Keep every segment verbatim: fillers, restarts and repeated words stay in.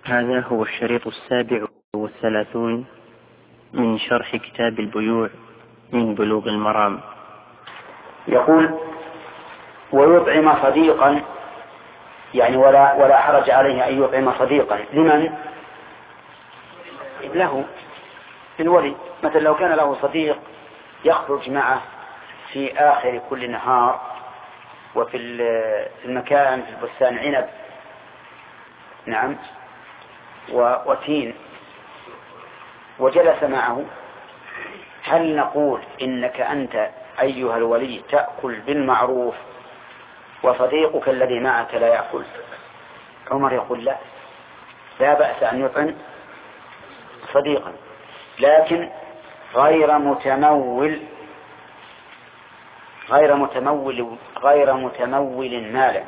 هذا هو الشريط السابع والثلاثون من شرح كتاب البيوع من بلوغ المرام. يقول: ويطعم صديقا، يعني ولا ولا حرج عليه أن يطعم صديقا. لمن؟ له، للولي. مثلا لو كان له صديق يخرج معه في آخر كل نهار وفي المكان في البستان عنب، نعم، وتين، وجلس معه، هل نقول إنك أنت أيها الولي تأكل بالمعروف وصديقك الذي معك لا يأكل؟ عمر يقول: لا لا بأس أن يطعم صديقا، لكن غير متمول غير متمول غير متمول مالا،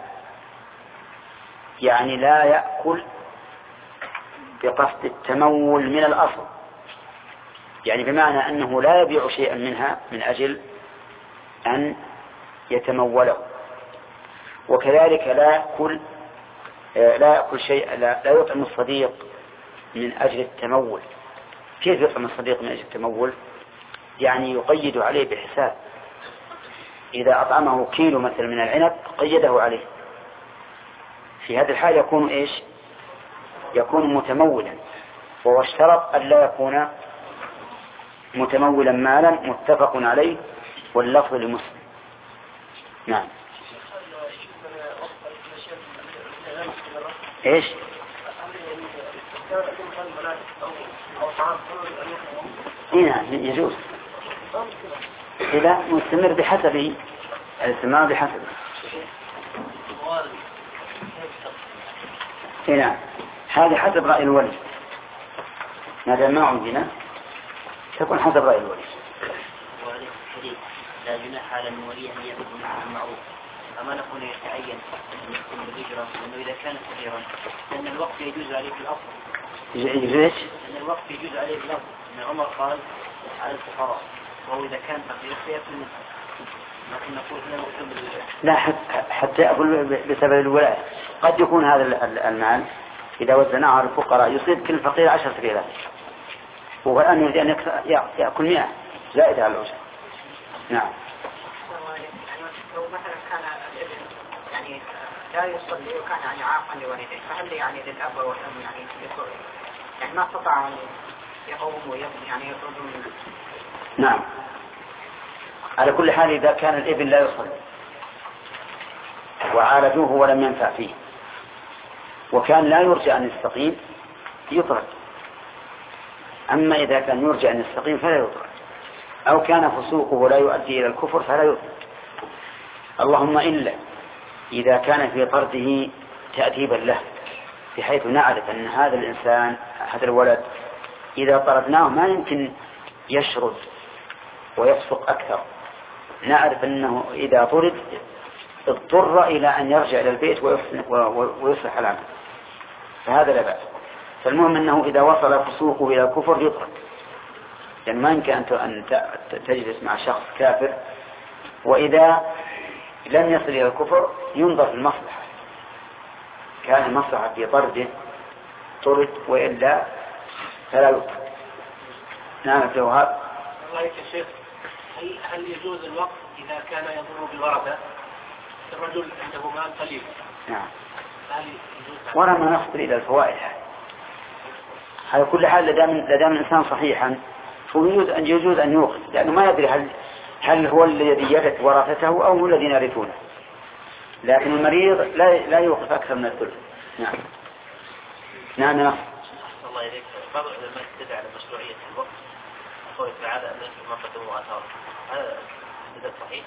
يعني لا يأكل بقصد التمول من الأصل، يعني بمعنى أنه لا يبيع شيئا منها من أجل أن يتموله. وكذلك لا يأكل لا يأكل شيء لا, لا يطعم الصديق من أجل التمول. كيف يطعم الصديق من أجل التمول؟ يعني يقيد عليه بحساب، إذا أطعمه كيلو مثل من العنب قيده عليه، في هذا الحال يكون إيش؟ يكون متمولا، وهو اشترط أن لا يكون متمولا مالا، متفق عليه واللفظ لمسلم. نعم. ايش؟ هنا يجوز إذا مستمر بحسبه، الاستمرار بحسبه. هنا هذا حسب رأي الولي، ماذا ما عندنا تكون حسب رأي الولي. وهذا الحديث لا جناح على الولي أن يأخذ معه المعروف، أما نكون يتعين أن يكون بالهجرة، لأنه إذا كان صغيرا لأن الوقت يجوز عليه في الأصل. يجوز إيش؟ لأن الوقت يجوز عليه في الأصل، أن عمر قال على الفقراء، وهو إذا كان صغير سيأكل منه، لكن نقول هنا مكتوب بالهجرة. لا، حتى يأكل بسبب الولاية. قد يكون هذا المال إذا وزناه على الفقراء يصيب كل فقير عشر فقيرات، وهو الآن يريد أن يأكل مئة زائد على الأجر. نعم. لو مثلا كان الابن يعني لا يصلي وكان يعني عاقا لوالديه، فهل يعني للأب والأم يعني يقول يعني ما استطاع أن يقوم ويبني يعني يخرجون منه؟ نعم. على كل حال إذا كان الابن لا يصلي وعالجوه ولم ينفع فيه وكان لا يرجى أن يستقيم يطرد. أما إذا كان يرجى أن يستقيم فلا يطرد، أو كان فسوقه لا يؤدي إلى الكفر فلا يطرد. اللهم إلا إذا كان في طرده تأديبا له، بحيث نعرف أن هذا الإنسان هذا الولد إذا طردناه ما يمكن يشرد ويفسق أكثر، نعرف أنه إذا طرد اضطر إلى أن يرجع إلى البيت ويصلح العمل، فهذا لا بأس. فالمهم أنه إذا وصل فسوقه إلى الكفر يطرد، يعني ما يمكن أن تجلس مع شخص كافر، وإذا لم يصل إلى الكفر ينظر في المصلحة، كان المصلحة في طرده طرد، وإلا فلا يطرد. نعم. في وهاب الله يا شيخ، هل, هل يجوز الوقت إذا كان يضر بالورثة؟ الرجل عنده مال قليل. نعم. ولا ما نخطر إلى الفوائد. على كل حال لدام الإنسان صحيحا فيجوز أن يجوز أن يوقف، لأنه ما يدري هل هل هو الذي يرث ورثته أو هو الذين يرثونه، لكن المريض لا لا يوقف أكثر من الثلث. نعم. نعم. نعم. الله يريك. بعض العلماء يدعي على مشروعية الوقت، قول تعالى أن ما قدموا آثار، هذا بدأ صحيح؟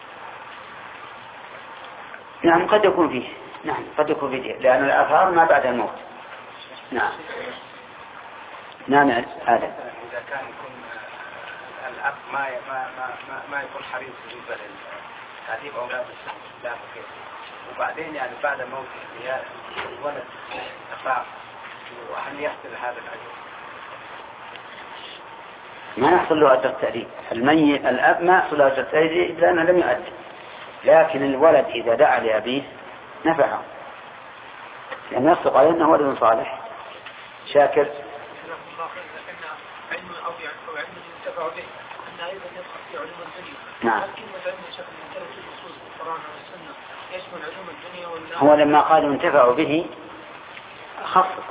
نعم قد يكون فيه، نعم قد يكون فيه، لأن الآثار ما بعد الموت. نعم. نعم. هذا إذا كان يكون الأب ما ما ما ما يكون حريص بالنسبة لتعذيب أولاد لا فكيف، وبعدين يعني بعد موت الولد أخاف، وهل يحصل هذا الأجر؟ ما يحصل له أجر التأديب. الميت الأب ما يحصل له أجر التأديب لأنه لم يؤدي، لكن الولد إذا دعا لأبيه نفعه، لأن يصدق عليه أنه ولد صالح. شاكر. لكن علم أو علم ينتفع به أن أيضا يدخل في علوم الدنيا. نعم. لكن علم شكل من ثلاث الأصول في القرآن والسنة يشمل علوم الدنيا والنار. هو لما قال ينتفع به خصص،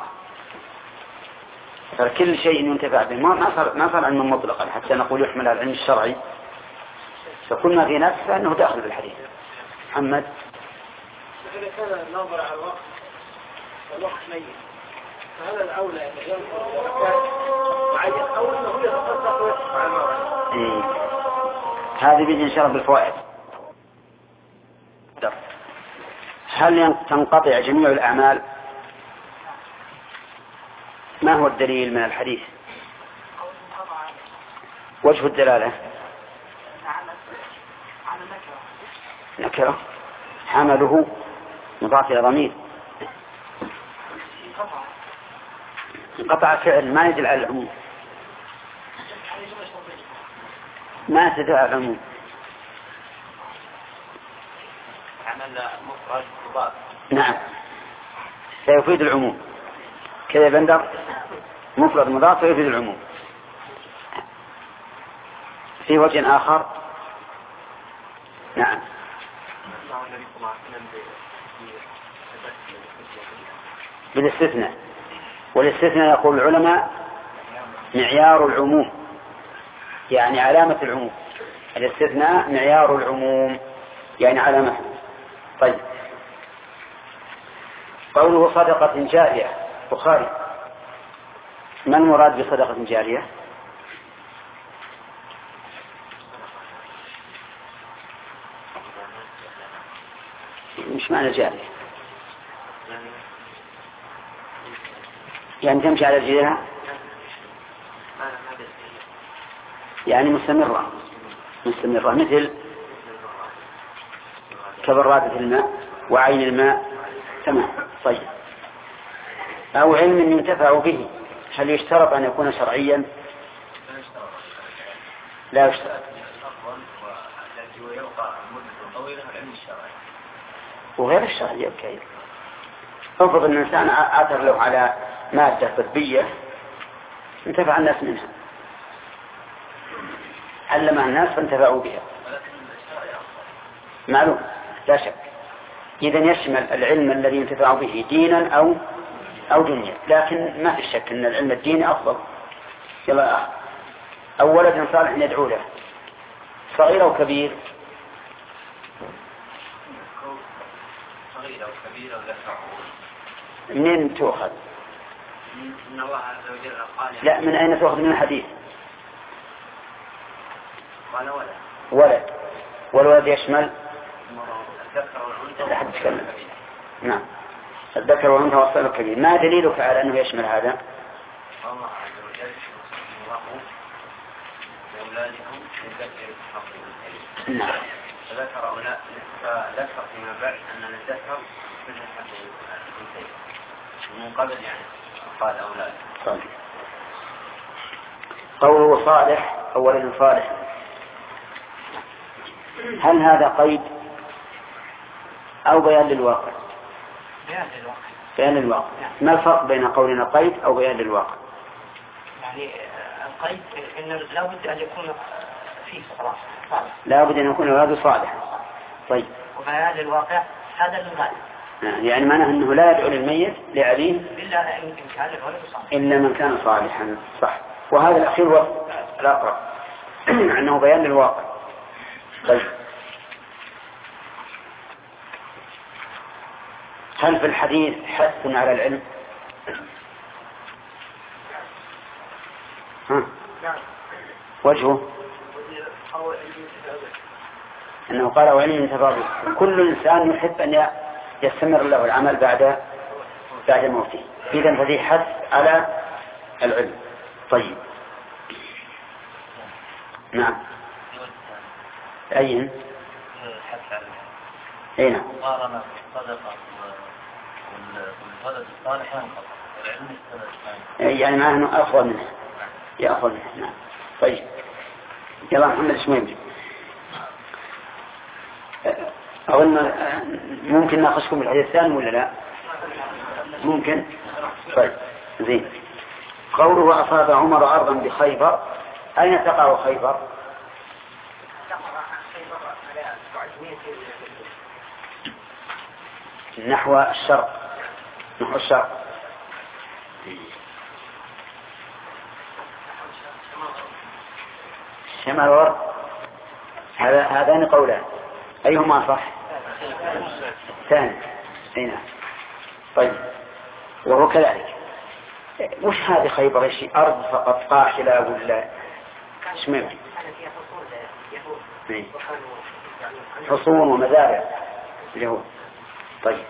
فكل شيء ينتفع به ما صار ما صار علما مطلقا حتى نقول يحمل على العلم الشرعي، فكل ما في نفس فإنه داخل بالحديث. محمد. إذا كان الناظر على الوقت الوقت ميت فهذا الأولى أن ينظر بركات معين أو أنه يتصدق ويصف على الموعد. إيه. هذه بيجي إن شاء الله بالفوائد. هل تنقطع جميع الأعمال؟ ما هو الدليل من الحديث؟ وجه الدلالة نكرة حمله مضاف إلى ضمير، انقطع فعل ما يدل على العموم، ما تدل على العموم. عمل مفرد مضاف. نعم سيفيد العموم كذا بندر، مفرد مضاف يفيد العموم. في وجه آخر. نعم بالاستثناء، والاستثناء يقول العلماء معيار العموم، يعني علامة العموم. الاستثناء معيار العموم يعني علامة. طيب قوله صدقة جارية بخاري، ما المراد بصدقة جارية؟ مش معنى جارية؟ يعني تمشي على رجلها، يعني مستمرة مستمرة مثل كبرادة الماء وعين الماء. تمام. طيب أو علم ينتفع به، هل يشترط أن يكون شرعيا؟ لا يشترط. وغير الشرعي يبكي. افرض أن الإنسان آثر له على مادة طبية انتفع الناس منها، علمها الناس فانتفعوا بها، معلوم لا شك. إذن يشمل العلم الذي ينتفع به دينا أو أو دنيا، لكن ما في شك أن العلم الديني أفضل. يلا أو ولد صالح يدعو له، صغير أو كبير؟ صغير أو كبير أو ذكر. منين تؤخذ؟ إن الله عز وجل قال. لا، من أين تؤخذ من الحديث؟ قال ولد. ولد، والولد يشمل الذكر والأنثى. لا حد يتكلم. نعم الذكر والأنثى والصغير الكبير. ما دليلك على أنه يشمل هذا؟ الله عز وجل الله لأولادهم للذكر حق الأنثى. نعم. فذكر أولاد فذكر فيما بعد أن الذكر مثل حق الأنثى من قبل، يعني قال أولاد. طيب. قوله صالح أو ولد صالح، هل هذا قيد أو بيان للواقع؟ بيان للواقع. بيان للواقع. ما الفرق بين قولنا قيد أو بيان للواقع؟ يعني القيد إنه لا بد أن يكون فيه صلاح صالح. لا بد أن يكون الولد صالح. طيب. وبيان للواقع هذا للغالب. يعني معناه أنه لا يدعو للميت لأبيه إلا إن كان الولد صالح. إلا من كان صالحا. صح. وهذا الأخير هو الأقرب أنه بيان للواقع. طيب هل في الحديث حث على العلم؟ ها؟ وجهه أنه قال وعلم ينتفع به. كل إنسان يحب أن يستمر له العمل بعد بعد موته، إذن فذي حث على العلم. طيب نعم. أين؟ أين؟ مقارنة الصدقة والولد الصالح ينقطع والعلم الثاني. يعني معناه أنه أفضل منه، يأخذ منه. نعم. طيب يلا محمد اسمه. أظن ممكن ناقشكم بالحديث الثاني ولا لا؟ ممكن. طيب زين. قوله أصاب عمر أرضا بخيبر، أين تقع خيبر؟ نحو الشرق، نحو الشرق. شمال ورد. هذان قولان، أيهما صح؟ ثاني. هنا طيب. وهو كذلك. وش هذه خيبر؟ ايش أرض فقط قاحلة ولا شمال؟ حصون ومزارع اليهود. طيب.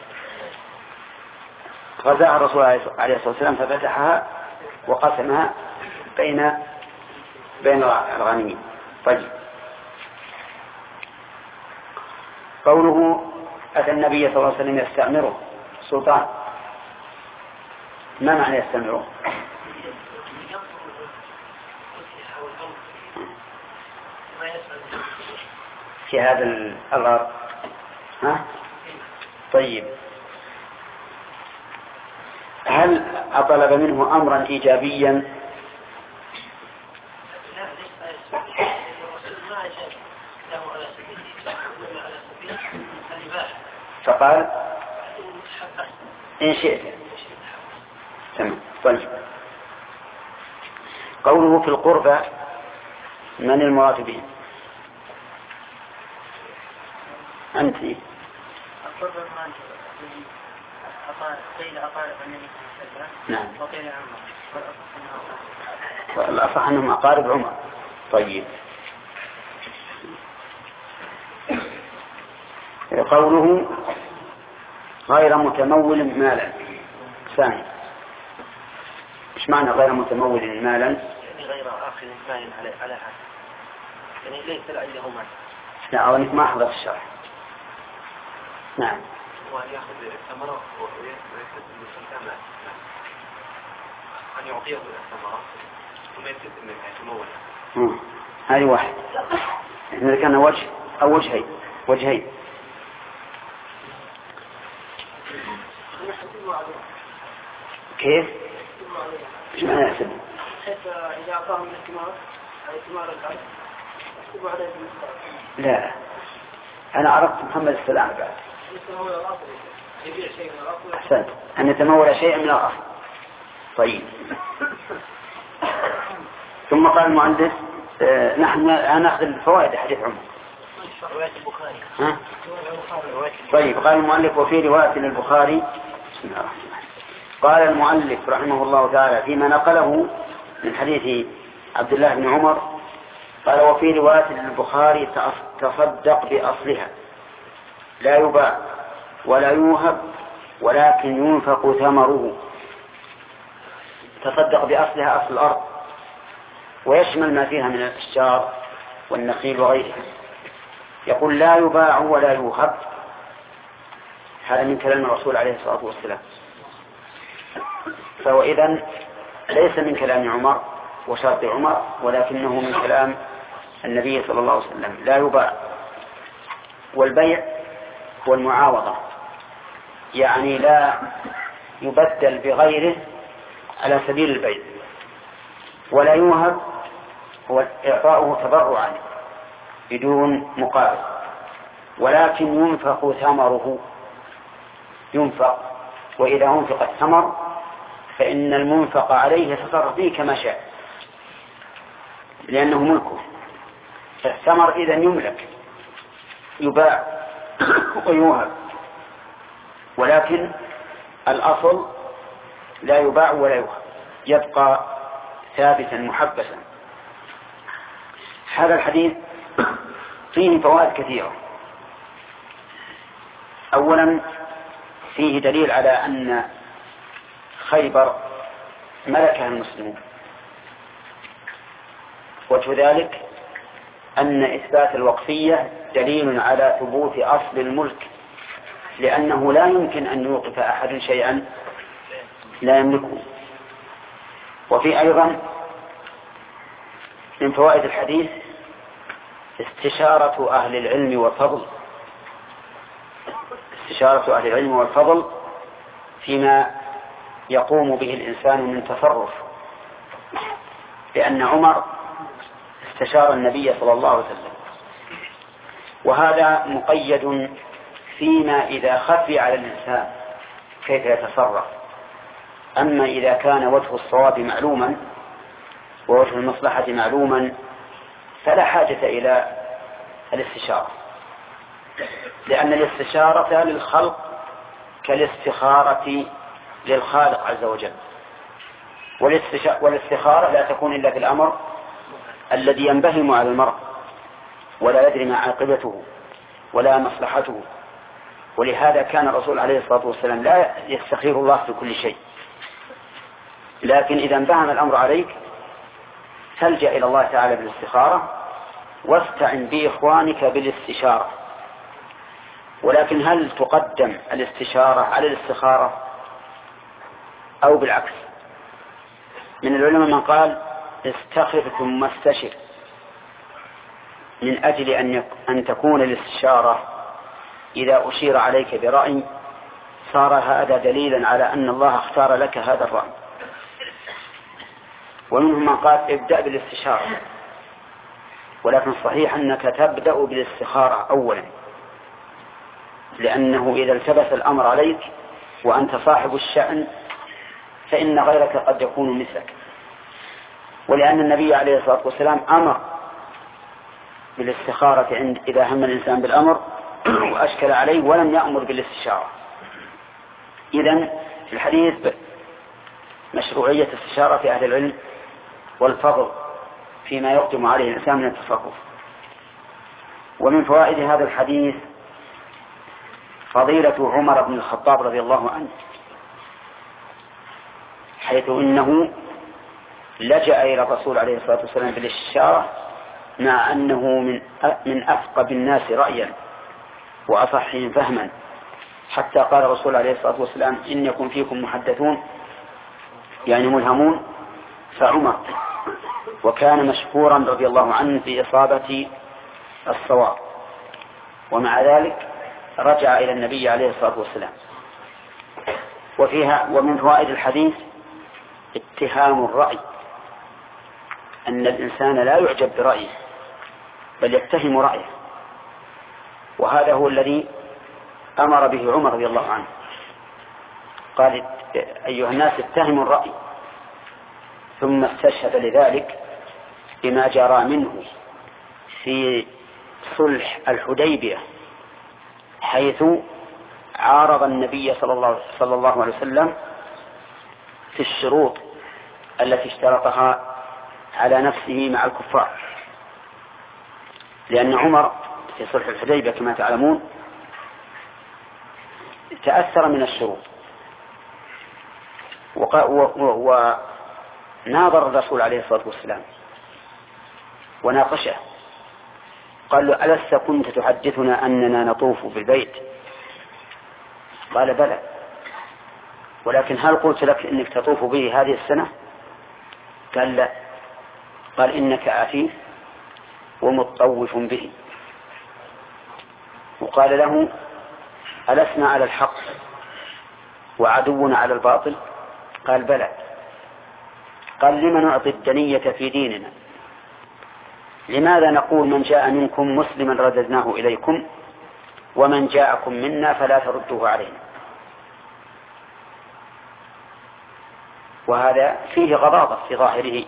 غزاها الرسول عليه الصلاة والسلام ففتحها وقسمها بين بين الغانمين. طيب. قوله أتى النبي صلى الله عليه وسلم يستأمره سلطان، ما معنى يستأمره؟ في هذا الغار. ها؟ طيب. هل أطلب منه أمرا إيجابيا؟ فقال إن شئت. تمام. طيب. قوله في القربى، من المراد به؟ أنت. القربى من قيل أقارب النبي صلى الله عليه وسلم. نعم. وقيل عمر. والأصح أنهم أقارب عمر. طيب. قوله غير متمول مالا. ثاني. ايش معنى غير متمول مالا؟ يعني غير آخذ مال على على حد، يعني ليس عنده مال. لا، أو أنك ما حضرت الشرح. نعم. وأن يأخذ الثمرة ويكتسب الثمرة، أن يعطيه الثمرة ثم يكتسب منها يتمول. هذه واحد. إحنا ذكرنا وجه أو وجهين. وجهين. كيف؟ ايش معنى يحسب؟ حيث إذا أعطاهم من الثمار على ثمار الأرض يحسبوا عليه المستقبل. لا، أنا عرفت محمد السلام بعد. يتمول الأصل، يبيع شيء من الأصل. أحسنت، أن يتمول شيئا من الأصل. طيب. ثم قال المؤلف آه نحن نأخذ الفوائد حديث عمر. رواية البخاري. ها؟ طيب. قال المؤلف وفي رواية للبخاري. بسم الله الرحمن الرحيم. قال المؤلف رحمه الله تعالى فيما نقله من حديث عبد الله بن عمر، قال وفي رواية للبخاري تصدق بأصلها، لا يباع ولا يوهب ولكن ينفق ثمره. تصدق بأصلها، أصل الأرض، ويشمل ما فيها من الأشجار والنخيل وغيرها. يقول لا يباع ولا يوهب، هذا من كلام الرسول عليه الصلاة والسلام، فهو إذن ليس من كلام عمر وشرط عمر، ولكنه من كلام النبي صلى الله عليه وسلم. لا يباع. والبيع هو المعاوضة، يعني لا يبدل بغيره على سبيل البيع. ولا يوهب هو إعطاؤه تبرعا بدون مقابل، ولكن ينفق ثمره. ينفق، وإذا أنفق الثمر فإن المنفق عليه يتصرف فيه كما شاء، لأنه ملكه. الثمر إذا يملك، يباع ويوهب، ولكن الأصل لا يباع ولا يوهب، يبقى ثابتا محبسا. هذا الحديث فيه فوائد كثيرة. أولا فيه دليل على أن خيبر ملكها المسلمون. وجه ذلك أن إثبات الوقفية دليل على ثبوت أصل الملك، لأنه لا يمكن أن يوقف أحد شيئا لا يملكه. وفي أيضا من فوائد الحديث استشارة أهل العلم والفضل، استشارة أهل العلم والفضل فيما يقوم به الإنسان من تصرف لأن عمر استشار النبي صلى الله عليه وسلم، وهذا مقيد فيما إذا خفي على الإنسان كيف يتصرف. أما إذا كان وجه الصواب معلوما ووجه المصلحة معلوما فلا حاجة إلى الاستشارة، لأن الاستشارة للخلق كالاستخارة للخالق عز وجل، والاستخارة لا تكون إلا في الأمر الذي ينبهم على المرء ولا يدري ما عاقبته ولا مصلحته. ولهذا كان الرسول عليه الصلاة والسلام لا يستخير الله في كل شيء، لكن إذا انبهم الأمر عليك تلجأ إلى الله تعالى بالاستخارة واستعن بإخوانك بالاستشارة. ولكن هل تقدم الاستشارة على الاستخارة أو بالعكس؟ من العلماء من قال استخر ثم استشر، من أجل أن أن تكون الاستشارة إذا أشير عليك برأي صار هذا دليلا على أن الله اختار لك هذا الرأي. ومنهم من قال ابدأ بالاستشارة، ولكن صحيح أنك تبدأ بالاستخارة أولا، لأنه إذا التبس الأمر عليك وأنت صاحب الشأن فإن غيرك قد يكون مثلك. ولأن النبي عليه الصلاة والسلام أمر بالاستخارة عند إذا هم الإنسان بالأمر وأشكل عليه، ولم يأمر بالاستشارة. إذن في الحديث مشروعية استشارة أهل العلم والفضل فيما يقدم عليه الإنسان من التصرف. ومن فوائد هذا الحديث فضيلة عمر بن الخطاب رضي الله عنه، حيث إنه لجأ إلى الرسول عليه الصلاة والسلام بالاستشارة مع أنه من من أفقه الناس رأيا وأصحهم فهما، حتى قال الرسول عليه الصلاة والسلام إن يكن فيكم محدثون يعني ملهمون فعمر. وكان مشكورا رضي الله عنه في إصابة الصواب، ومع ذلك رجع إلى النبي عليه الصلاة والسلام. وفيها ومن فوائد الحديث اتهام الرأي، أن الإنسان لا يعجب برأيه بل يتهم رأيه، وهذا هو الذي أمر به عمر رضي الله عنه. قال أيها الناس اتهموا الرأي، ثم استشهد لذلك بما جرى منه في صلح الحديبية، حيث عارض النبي صلى الله, صلى الله عليه وسلم في الشروط التي اشترطها على نفسه مع الكفار. لأن عمر في صلح الحديبية كما تعلمون تأثر من الشروط، وناظر الرسول عليه الصلاة والسلام وناقشه، قال له ألست كنت تحدثنا أننا نطوف بالبيت؟ قال بلى، ولكن هل قلت لك إنك تطوف به هذه السنة؟ قال لا. قال إنك آتي ومطوف به. وقال له ألسنا على الحق وعدونا على الباطل؟ قال بلى. قال لما نعطي الدنية في ديننا؟ لماذا نقول من جاء منكم مسلما رددناه إليكم ومن جاءكم منا فلا تردوه علينا؟ وهذا فيه غضاضة في ظاهره.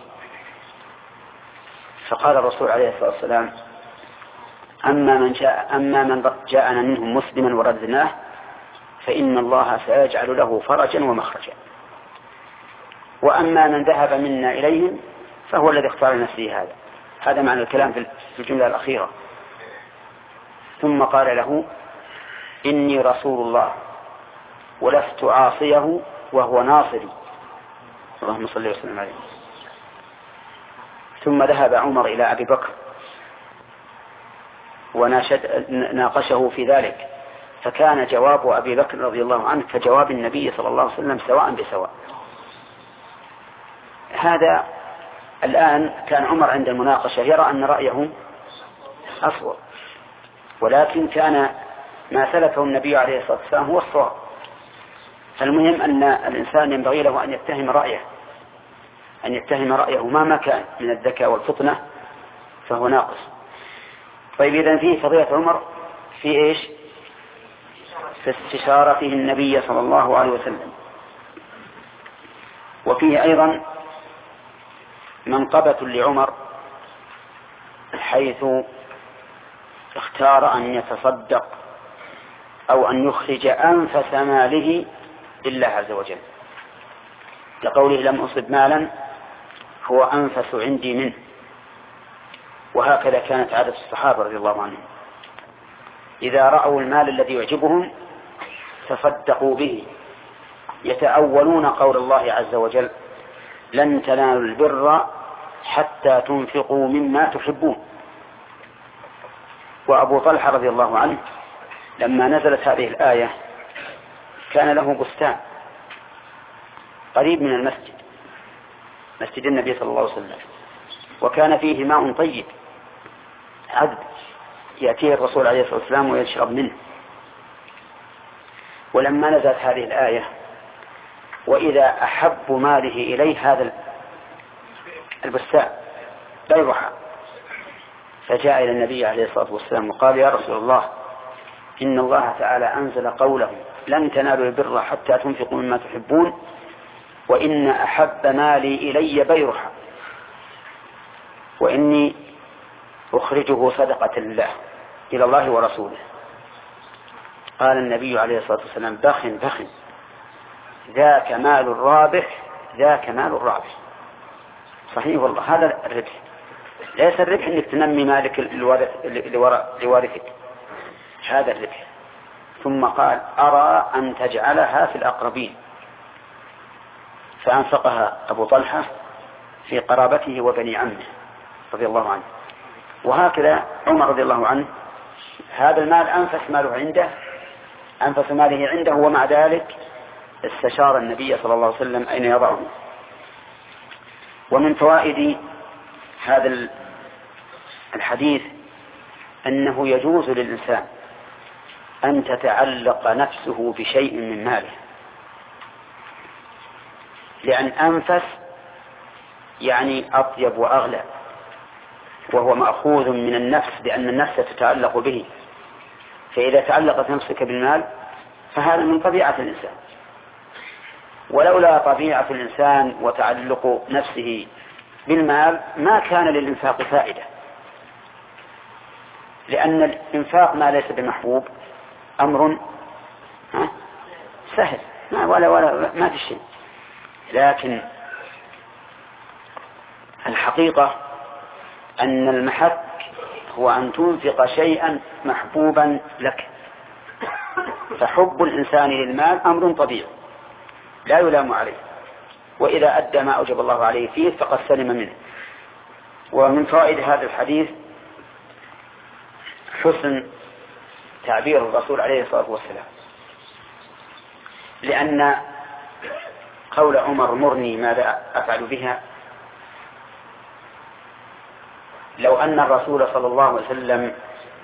فقال الرسول عليه الصلاة والسلام أما من جاء أما من جاءنا منهم مسلما ورددناه فإن الله سيجعل له فرجا ومخرجا، وأما من ذهب منا إليهم فهو الذي اختار نفسه. هذا هذا معنى الكلام في الجملة الأخيرة. ثم قال له إني رسول الله ولست عاصيه وهو ناصري، اللهم صل وسلم عليه. ثم ذهب عمر إلى أبي بكر وناقشه في ذلك، فكان جواب أبي بكر رضي الله عنه كجواب النبي صلى الله عليه وسلم سواء بسواء. هذا الآن كان عمر عند المناقشة يرى أن رأيه أصوب، ولكن كان ما سلكه النبي عليه الصلاة والسلام هو الصواب. فالمهم أن الإنسان ينبغي له أن يتهم رأيه أن يتهم رأيه مهما كان من الذكاء والفطنة فهو ناقص. طيب إذن فيه فضيلة عمر في إيش؟ في استشارته النبي صلى الله عليه وسلم. وفيه أيضا منقبة لعمر حيث اختار أن يتصدق أو أن يخرج أنفس ماله لله عز وجل، لقوله لم أصب مالا هو أنفس عندي منه. وهكذا كانت عادة الصحابة رضي الله عنهم، إذا رأوا المال الذي يعجبهم تصدقوا به، يتأولون قول الله عز وجل لن تنالوا البر حتى تنفقوا مما تحبون. وأبو طلحة رضي الله عنه لما نزلت هذه الآية كان له بستان قريب من المسجد، مسجد النبي صلى الله عليه وسلم، وكان فيه ماء طيب عذب يأتيه الرسول عليه الصلاة والسلام ويشرب منه. ولما نزلت هذه الآية وإذا أحب ماله إليه هذا البستان بيرها، فجاء إلى النبي عليه الصلاة والسلام وقال يا رسول الله إن الله تعالى أنزل قوله لن تنالوا البر حتى تنفقوا مما تحبون، وإن أحب مالي إلي بيرها، وإني أخرجه صدقة لله إلى الله ورسوله. قال النبي عليه الصلاة والسلام بخ بخ ذاك مال الرابح ذاك مال الرابح. صحيح والله، هذا الربح، ليس الربح أنك تنمي مالك لوارثك، هذا الربح. ثم قال أرى أن تجعلها في الأقربين، فأنفقها أبو طلحة في قرابته وبني عمه رضي الله عنه. وهكذا عمر رضي الله عنه هذا المال أنفس ماله عنده، أنفس ماله عنده، ومع ذلك استشار النبي صلى الله عليه وسلم أين يضعه. ومن فوائد هذا الحديث أنه يجوز للإنسان أن تتعلق نفسه بشيء من ماله، لأن أنفس يعني أطيب وأغلى، وهو مأخوذ من النفس لأن النفس تتعلق به. فإذا تعلقت نفسك بالمال فهذا من طبيعة الإنسان، ولولا طبيعة الإنسان وتعلق نفسه بالمال ما كان للإنفاق فائدة، لأن الإنفاق ما ليس بمحبوب أمر سهل ما ولا ولا ما في شيء. لكن الحقيقة أن المحك هو أن تنفق شيئا محبوبا لك، فحب الإنسان للمال أمر طبيعي لا يلام عليه، وإذا أدى ما أوجب الله عليه فيه فقد سلم منه. ومن فوائد هذا الحديث حسن تعبير الرسول عليه الصلاة والسلام، لأن قول عمر مرني ماذا أفعل بها، لو أن الرسول صلى الله عليه وسلم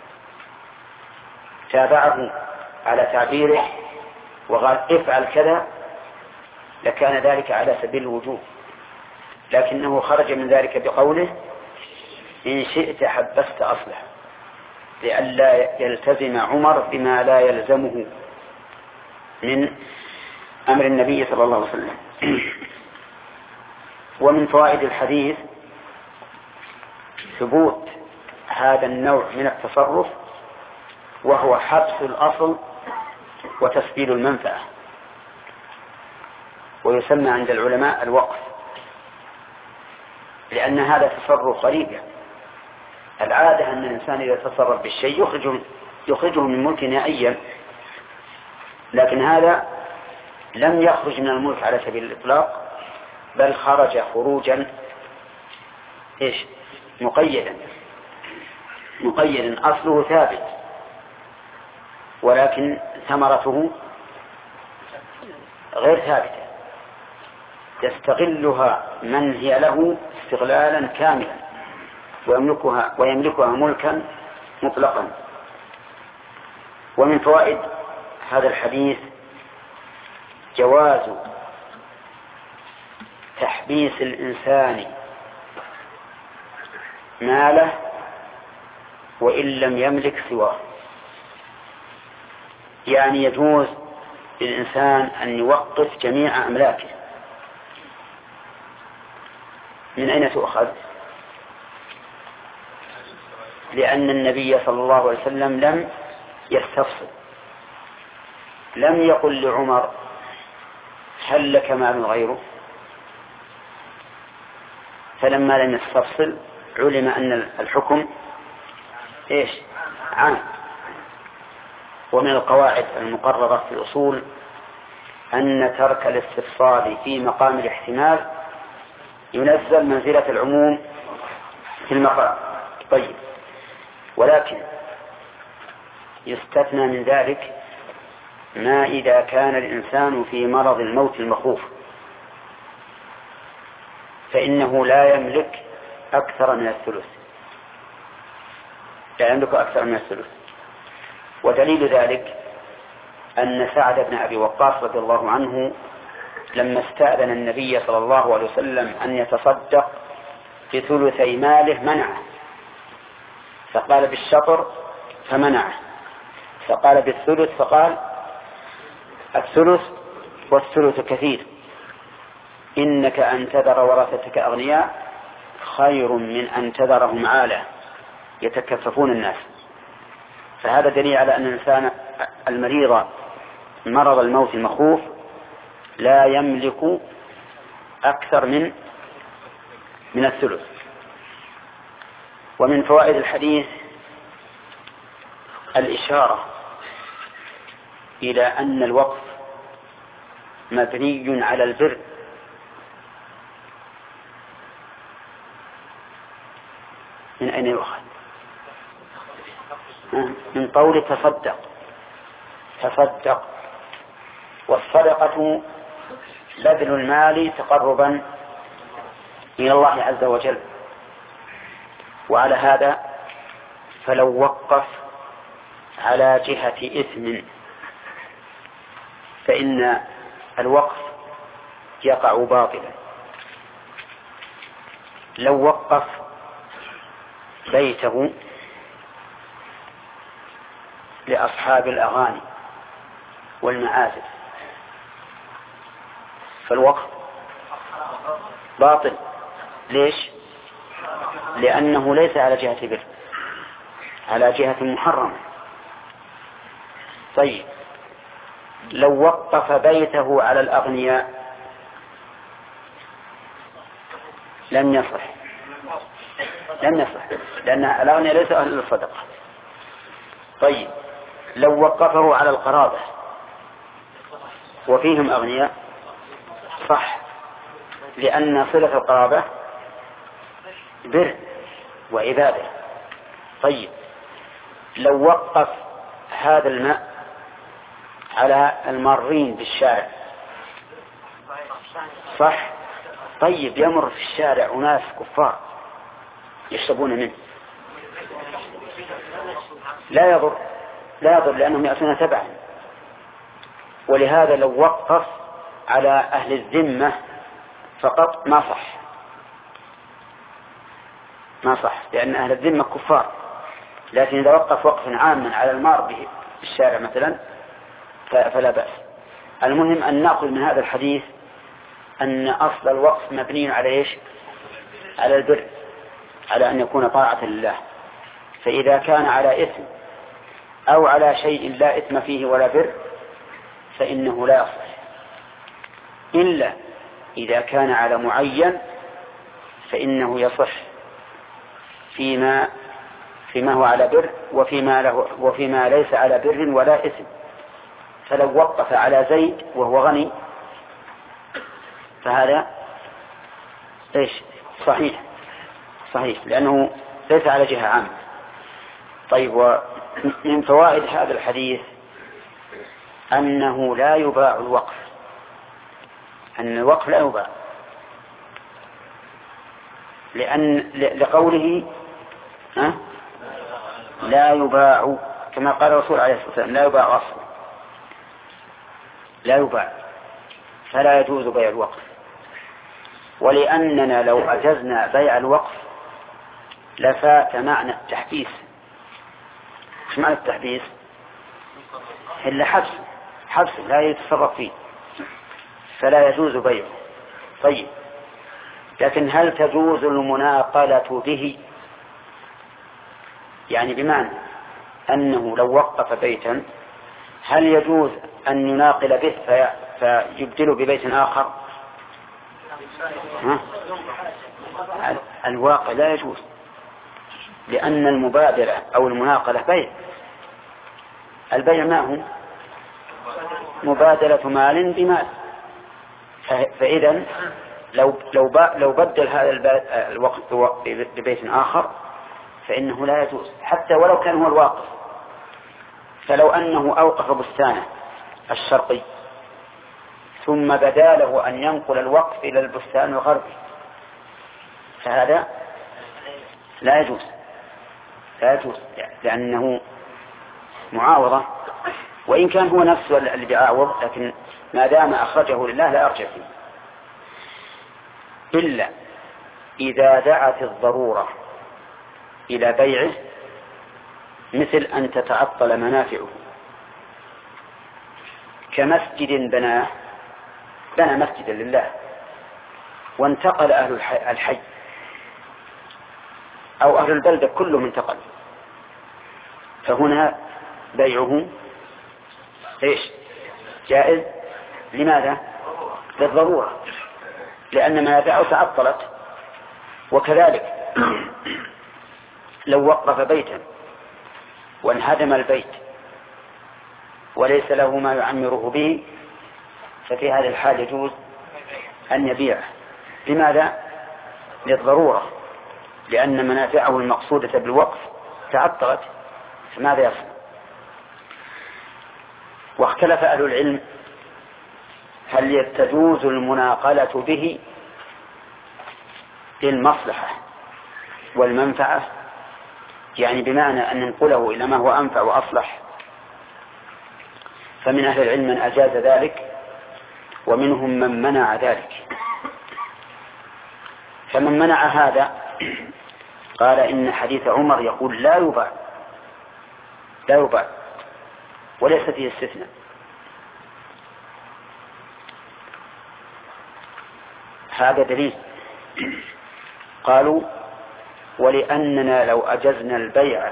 تابعه على تعبيره وقال افعل كذا لكان ذلك على سبيل الوجوب، لكنه خرج من ذلك بقوله إن شئت حبست أصلح، لئلا يلتزم عمر بما لا يلزمه من أمر النبي صلى الله عليه وسلم. ومن فوائد الحديث ثبوت هذا النوع من التصرف، وهو حبس الأصل وتسبيل المنفعة، ويسمى عند العلماء الوقف، لأن هذا تصرف غريب. يعني العادة أن الإنسان إذا تصرف بالشيء يخرجه, يخرجه من ملك نهائيا، لكن هذا لم يخرج من الملك على سبيل الإطلاق، بل خرج خروجا إيش مقيدا مقيدا أصله ثابت، ولكن ثمرته غير ثابتة يستغلها من هي له استغلالا كاملا ويملكها, ويملكها ملكا مطلقا. ومن فوائد هذا الحديث جواز تحبيس الإنسان ماله وإن لم يملك سواه، يعني يجوز للإنسان أن يوقف جميع أملاكه. من أين تؤخذ؟ لأن النبي صلى الله عليه وسلم لم يستفصل، لم يقل لعمر هل لك مال غيره، فلما لم يستفصل علم أن الحكم إيش؟ عام. ومن القواعد المقررة في الأصول أن ترك الاستفصال في مقام الاحتمال ينزل منزلة العموم في المقام. طيب، ولكن يستثنى من ذلك ما إذا كان الإنسان في مرض الموت المخوف، فإنه لا يملك أكثر من الثلث، لا يملك أكثر من الثلث. ودليل ذلك أن سعد بن أبي وقاص رضي الله عنه لما استأذن النبي صلى الله عليه وسلم أن يتصدق بثلثي ماله منعه، فقال بالشطر فمنعه، فقال بالثلث فقال الثلث والثلث كثير، إنك أن تذر ورثتك أغنياء خير من أن تذرهم عالة يتكففون الناس. فهذا دليل على أن الإنسان المريض مرض الموت المخوف لا يملك أكثر من من الثلث. ومن فوائد الحديث الإشارة إلى أن الوقف مبني على البر، من أين يؤخذ؟ من قول تصدق، تصدق، والصدقة بذل المال تقربا إلى الله عز وجل. وعلى هذا فلو وقف على جهة إثم فإن الوقف يقع باطلا. لو وقف بيته لأصحاب الأغاني والمعازف فالوقف باطل. ليش؟ لأنه ليس على جهة بر، على جهة محرمة. طيب، لو وقف بيته على الأغنياء لم يصح، لم يصح لأن الأغنياء ليس أهل للصدقة. طيب، لو وقفه على القرابة وفيهم أغنياء صح، لأن صلة القرابة بر وعبادة. طيب، لو وقف هذا الماء على المارين بالشارع صح. طيب، يمر في الشارع أناس كفار يشربون منه، لا يضر، لا يضر لأنهم يأتون تبعا. ولهذا لو وقف على أهل الذمة فقط ما صح، ما صح، لأن أهل الذمة كفار. لكن إذا وقف وقفا عاما على المار به الشارع مثلا فلا بأس. المهم أن نأخذ من هذا الحديث أن أصل الوقف مبني على إيش؟ على البر، على أن يكون طاعة لله. فإذا كان على إثم أو على شيء لا إثم فيه ولا بر فإنه لا يصح، إلا إذا كان على معين فإنه يصح فيما فيما هو على بر وفيما له وفيما ليس على بر ولا إثم. فلو وقف على زيد وهو غني فهذا إيش؟ صحيح، صحيح، لأنه ليس على جهة عامة. طيب، ومن فوائد هذا الحديث أنه لا يباع الوقف، أن الوقف لا يباع، لأن لقوله ها لا يباع، كما قال الرسول عليه الصلاة والسلام لا يباع أصلا، لا يباع، فلا يجوز بيع الوقف. ولأننا لو أجزنا بيع الوقف لفات معنى التحبيس. ايش معنى التحبيس؟ إلا حبس، حبس لا يتصرف فيه فلا يجوز بيعه. طيب، لكن هل تجوز المناقلة به؟ يعني بمعنى أنه لو وقف بيتا هل يجوز أن يناقل به في فيبدله ببيت آخر؟ ها؟ الواقع لا يجوز، لأن المبادرة أو المناقلة بيع. البيع ما هو؟ مبادلة مال بمال. فإذا لو لو لو بدل هذا الوقت ببيت آخر فإنه لا يجوز، حتى ولو كان هو الواقف. فلو أنه أوقف بستانه الشرقي ثم بدا له أن ينقل الوقف إلى البستان الغربي فهذا لا يجوز، لا يجوز لأنه معاوضة، وإن كان هو نفسه اللي بيعاوض، لكن ما دام أخرجه لله لا أرجع فيه، إلا إذا دعت الضرورة إلى بيعه، مثل أن تتعطل منافعه كمسجد بناه، بنى مسجدا لله وانتقل أهل الحي أو أهل البلدة كلهم انتقل، فهنا بيعه إيش؟ جائز. لماذا؟ للضرورة، لأن منافعه تعطلت. وكذلك لو وقف بيتا وانهدم البيت وليس له ما يعمره به ففي هذه الحال يجوز أن يبيعه. لماذا؟ للضرورة، لأن منافعه المقصودة بالوقف تعطلت، فماذا يصنع؟ واختلف أهل العلم هل تجوز المناقلة به للمصلحة والمنفعة، يعني بمعنى أن ننقله إلى ما هو أنفع وأصلح. فمن أهل العلم من أجاز ذلك ومنهم من منع ذلك. فمن منع هذا قال إن حديث عمر يقول لا يباع، لا يباع وليس فيه استثناء. هذا دليل. قالوا ولأننا لو أجزنا البيع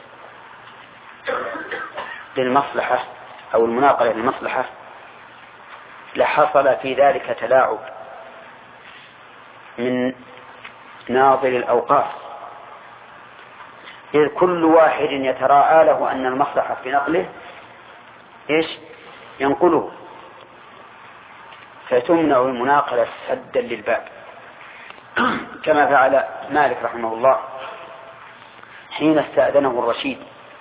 للمصلحة أو المناقلة للمصلحة لحصل في ذلك تلاعب من ناظر الأوقاف، إذ كل واحد يتراءى له أن المصلحة في نقله إيش؟ ينقله، فتمنع المناقلة سدا للباب، كما فعل مالك رحمه الله حين استأذنه الرشيد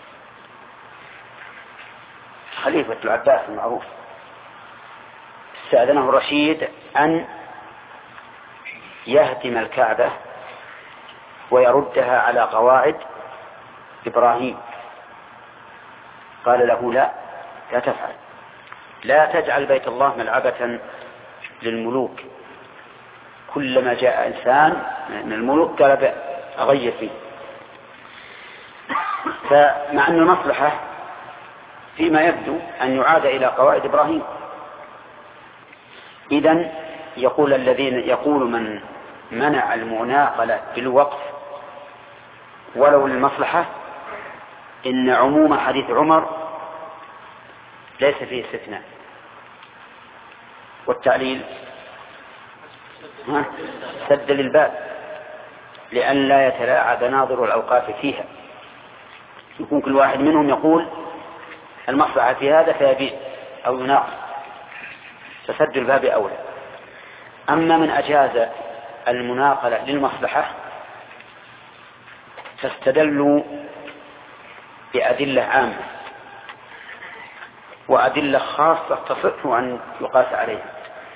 خليفة العباس المعروف. استأذنه الرشيد أن يهدم الكعبة ويردها على قواعد إبراهيم. قال له لا، لا تفعل، لا تجعل بيت الله ملعبة للملوك. كلما جاء إنسان من الملوك قال أغير فيه. فمع أن المصلحة فيما يبدو أن يعاد إلى قواعد إبراهيم. إذن يقول الذين يقول من منع المناقلة بالوقف ولو للمصلحة إن عموم حديث عمر ليس فيه استثناء. والتعليل سد للباب لأن لا يتلاعب ناظر الأوقاف فيها، يكون كل واحد منهم يقول المصلحة في هذا فيبيع أو يناقض، فسد الباب أولى. أما من أجاز المناقلة للمصلحة فاستدلوا بأدلة عامة وأدلة خاصة تصح أن يقاس عليها.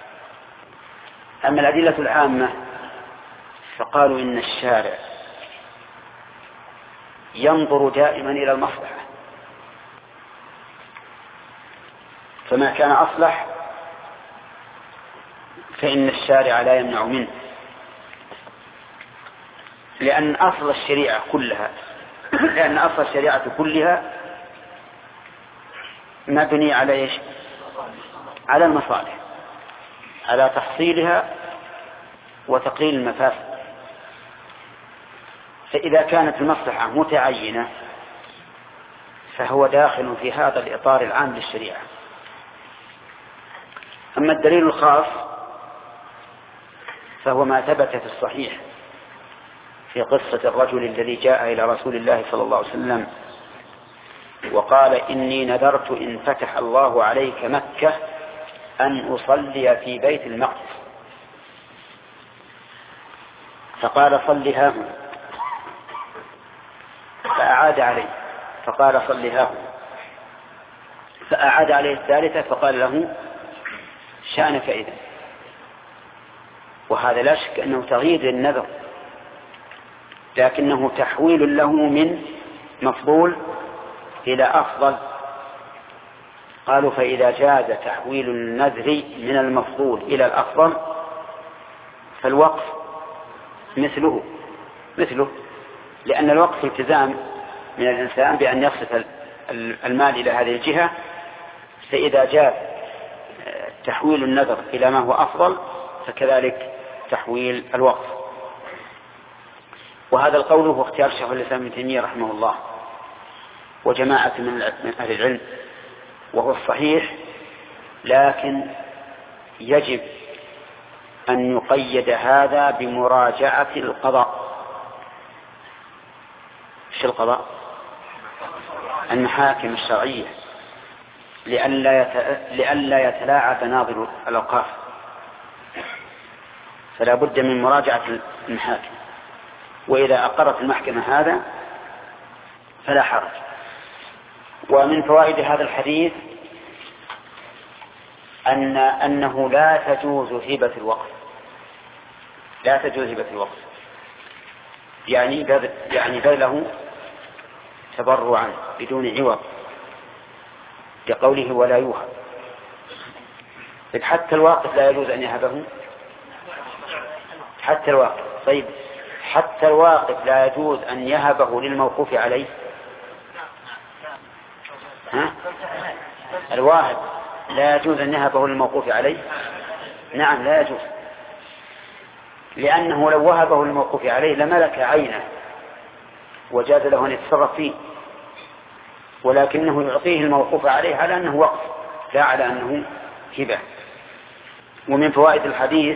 أما الأدلة العامة فقالوا إن الشارع ينظر دائما إلى المصلحة، فما كان أصلح فإن الشارع لا يمنع منه، لأن أصل الشريعة كلها لأن أصل الشريعة كلها مبني على إيش؟ على المصالح، على تحصيلها وتقليل المفاسد. فإذا كانت المصلحة متعينة فهو داخل في هذا الإطار العام للشريعة. أما الدليل الخاص فهو ما ثبت في الصحيح في قصة الرجل الذي جاء إلى رسول الله صلى الله عليه وسلم وقال: إني نذرت إن فتح الله عليك مكة أن أصلي في بيت المقدس. فقال: صلها هنا. فأعاد عليه فقال: صلها هنا. فأعاد عليه الثالثة فقال له: شأنك إذن. وهذا لا شك أنه تغيير للنذر، لكنه تحويل له من مفضول إلى أفضل. قالوا: فإذا جاز تحويل النذر من المفضول إلى الأفضل فالوقف مثله مثله لأن الوقف التزام من الإنسان بأن يصرف المال إلى هذه الجهة، فإذا جاز تحويل النذر إلى ما هو أفضل فكذلك تحويل الوقف. وهذا القول هو اختيار شيخ الإسلام ابن تيمية رحمه الله وجماعة من أهل العلم، وهو الصحيح، لكن يجب أن يقيد هذا بمراجعة القضاء. ايش القضاء؟ المحاكم الشرعية، لئلا يتلاعب ناظر الأوقاف، فلا بد من مراجعة المحاكم. وإذا أقرت المحكمة هذا فلا حرج. ومن فوائد هذا الحديث أن أنه لا تجوز هبة الوقف، لا تجوز هبة الوقف يعني بذل يعني بذله تبرعا بدون عوض، كقوله: ولا يوهب. حتى الواقف لا يجوز أن يهبه، حتى الواقف. طيب حتى الواقف لا يجوز أن يهبه للموقوف عليه؟ ها؟ الواهب لا يجوز أن يهبه للموقوف عليه؟ نعم لا يجوز، لأنه لو وهبه للموقوف عليه لملك عينه وجاز له أن يتصرف فيه، ولكنه يعطيه الموقوف عليه على أنه وقف لا على أنه هبة. ومن فوائد الحديث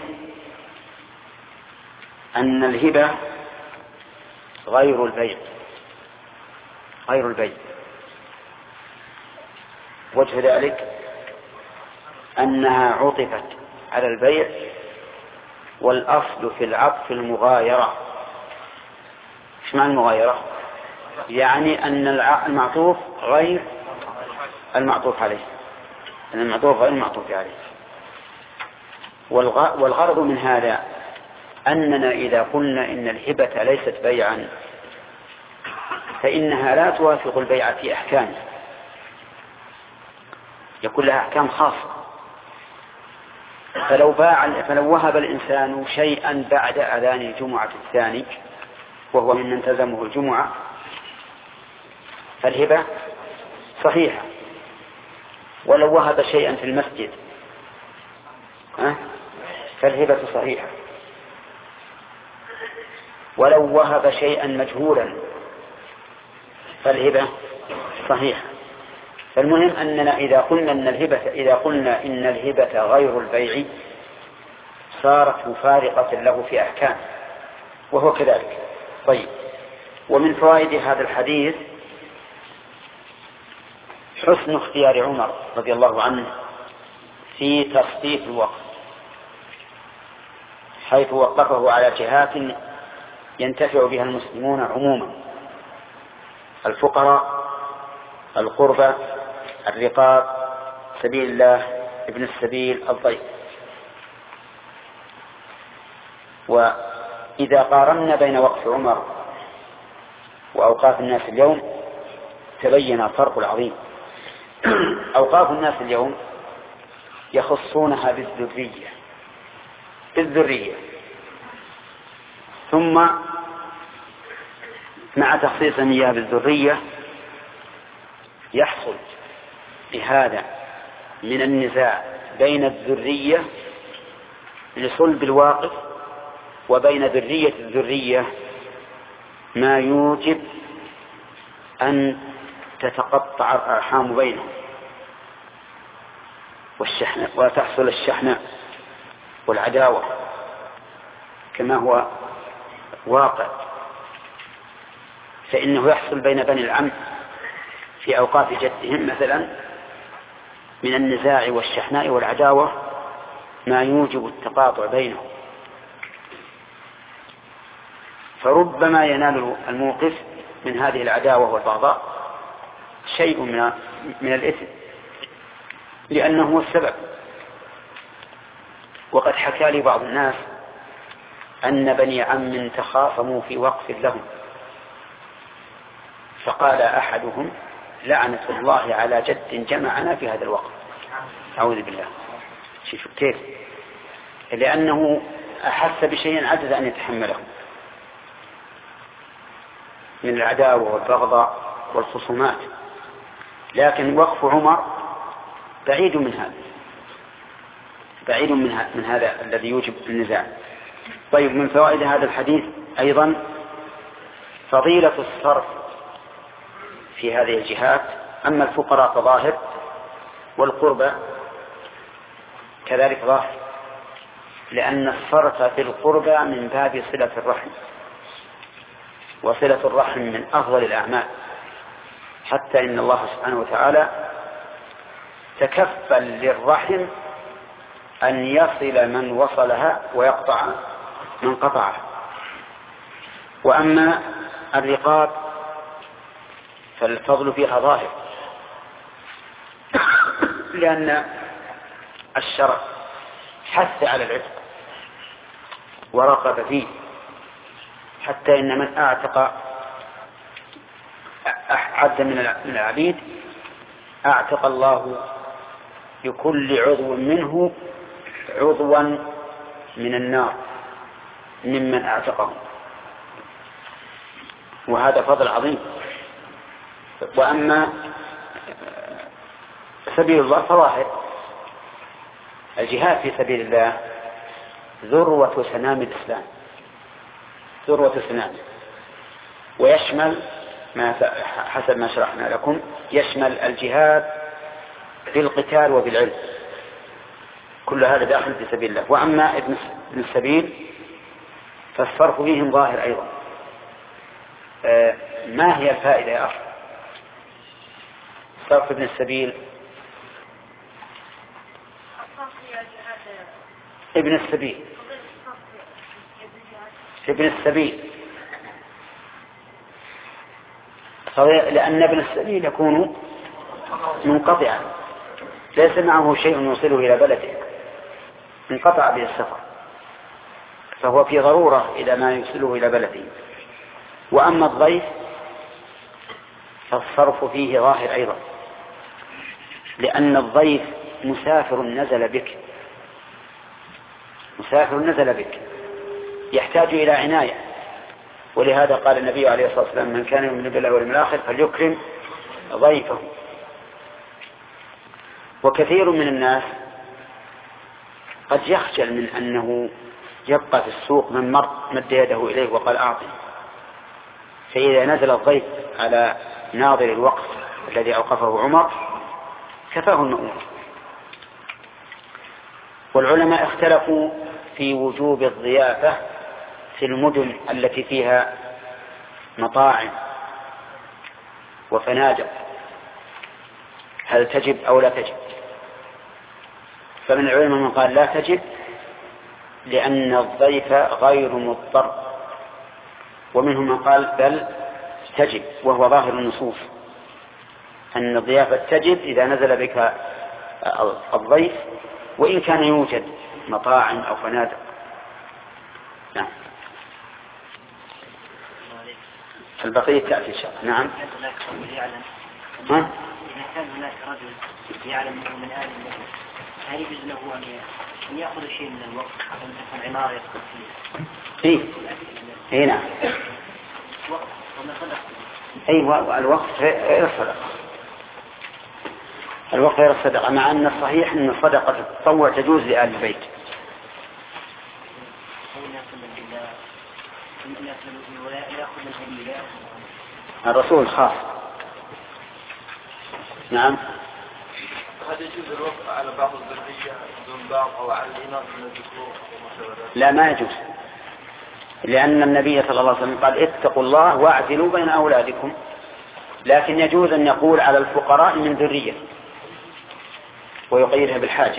أن الهبة غير البيع، غير البيع. وجه ذلك أنها عطفت على البيع، والأصل في العطف المغايرة. ايش معنى المغايرة؟ يعني أن المعطوف غير المعطوف عليه، أن المعطوف غير المعطوف عليه. والغرض من هذا أننا إذا قلنا إن الهبة ليست بيعا فإنها لا توافق البيع في أحكامه، يكون لها أحكام خاصة. فلو باع فلو وهب الإنسان شيئا بعد أذان الجمعة الثاني وهو ممن تلزمه الجمعة فالهبة صحيحة. ولو وهب شيئا في المسجد فالهبة صحيحة. ولو وهب شيئا مجهولا فالهبة صحيحة. فالمهم أننا إذا قلنا إن الهبة إذا قلنا إن الهبة غير البيع صارت مفارقة له في أحكام، وهو كذلك. طيب، ومن فوائد هذا الحديث حسن اختيار عمر رضي الله عنه في تصفيف الوقف، حيث وقفه على جهات ينتفع بها المسلمون عموما: الفقراء، القربى، الرقاب، سبيل الله، ابن السبيل، الضيف. وإذا قارنا بين وقف عمر وأوقاف الناس اليوم تبين الفرق العظيم. أوقاف الناس اليوم يخصونها بالذرية بالذرية ثم مع تخصيصهم إياها بالذرية يحصل بهذا من النزاع بين الذرية لصلب الواقف وبين ذرية الذرية ما يوجب أن تتقطع الأرحام بينهم والشحناء وتحصل الشحناء والعداوة كما هو واقع. فإنه يحصل بين بني العم في أوقات جدهم مثلا من النزاع والشحناء والعداوة ما يوجب التقاطع بينهم، فربما ينال الموقف من هذه العداوة والبغضاء شيء من من الإثم لأنه هو السبب. وقد حكى لي بعض الناس أن بني عم تخاصموا في وقف لهم، فقال أحدهم لعنة الله على جد جمعنا في هذا الوقت. أعوذ بالله. شوف كيف، لأنه أحس بشيء عجز أن يتحمله من العداوة والبغضاء والخصومات، لكن وقف عمر بعيد من هذا، بعيد من, من هذا الذي يوجب النزاع. طيب، من فوائد هذا الحديث أيضا فضيلة الصرف في هذه الجهات. أما الفقراء فظاهر، والقربى كذلك ظاهر، لأن الصرف في القربى من باب صلة الرحم، وصلة الرحم من أفضل الأعمال، حتى إن الله سبحانه وتعالى تكفل للرحم أن يصل من وصلها ويقطع من قطعها. وأما الرقاب فالفضل فيها ظاهر، لأن الشرع حث على العتق ورغب فيه، حتى إن من أعتق عبدا من العبيد أعتق الله بكل عضو منه عضوا من النار ممن أعتقه، وهذا فضل عظيم. وأما سبيل الله فظاهر، الجهاد في سبيل الله ذروة سنام الإسلام، ذروة سنام، ويشمل ما حسب ما شرحنا لكم، يشمل الجهاد بالقتال وبالعلم، كل هذا داخل في سبيل الله. وأما ابن السبيل فالصرف فيهم ظاهر أيضا. آه ما هي الفائدة يا أخي صرف ابن السبيل؟ ابن السبيل ابن السبيل لأن ابن السبيل يكون منقطعا، ليس معه شيء يوصله إلى بلده، انقطع به السفر، فهو في ضرورة إلى ما يوصله إلى بلده. وأما الضيف فالصرف فيه ظاهر أيضا، لأن الضيف مسافر نزل بك، مسافر نزل بك يحتاج إلى عناية، ولهذا قال النبي عليه الصلاة والسلام من كان يؤمن بالله واليوم الآخر فليكرم ضيفه. وكثير من الناس قد يخجل من أنه يبقى في السوق من مر مد يده إليه وقال أعطي، فإذا نزل الضيف على ناظر الوقف الذي أوقفه عمر كفاه المؤمن. والعلماء اختلفوا في وجوب الضيافة في المدن التي فيها مطاعم وفنادق، هل تجب أو لا تجب؟ فمن العلماء من قال لا تجب لأن الضيف غير مضطر، ومنهم من قال بل تجب، وهو ظاهر النصوص أن الضيافة تجب إذا نزل بك الضيف وإن كان يوجد مطاعم أو فنادق. نعم. البقية تأتي إن شاء الله. نعم. ها؟ إذا كان هناك رجل يعلم أنه من آل النبي هل يجوز له أن يأخذ شيء من الوقت أو من عمارة يسكن فيه؟ إيه. إيه نعم. وقت أيوة الوقت غير الصدقة، الوقت غير الصدقة، مع أن الصحيح أن الصدقة التطوع تجوز لآل البيت. الرسول خاص. نعم. هل يجوز الوقف على بعض الذرية دون بعض أو على الإناث من الذكور؟ لا ما يجوز، لأن النبي صلى الله عليه وسلم قال اتقوا الله واعدلوا بين أولادكم، لكن يجوز أن يقول على الفقراء من ذرية ويقيدها بالحاجة.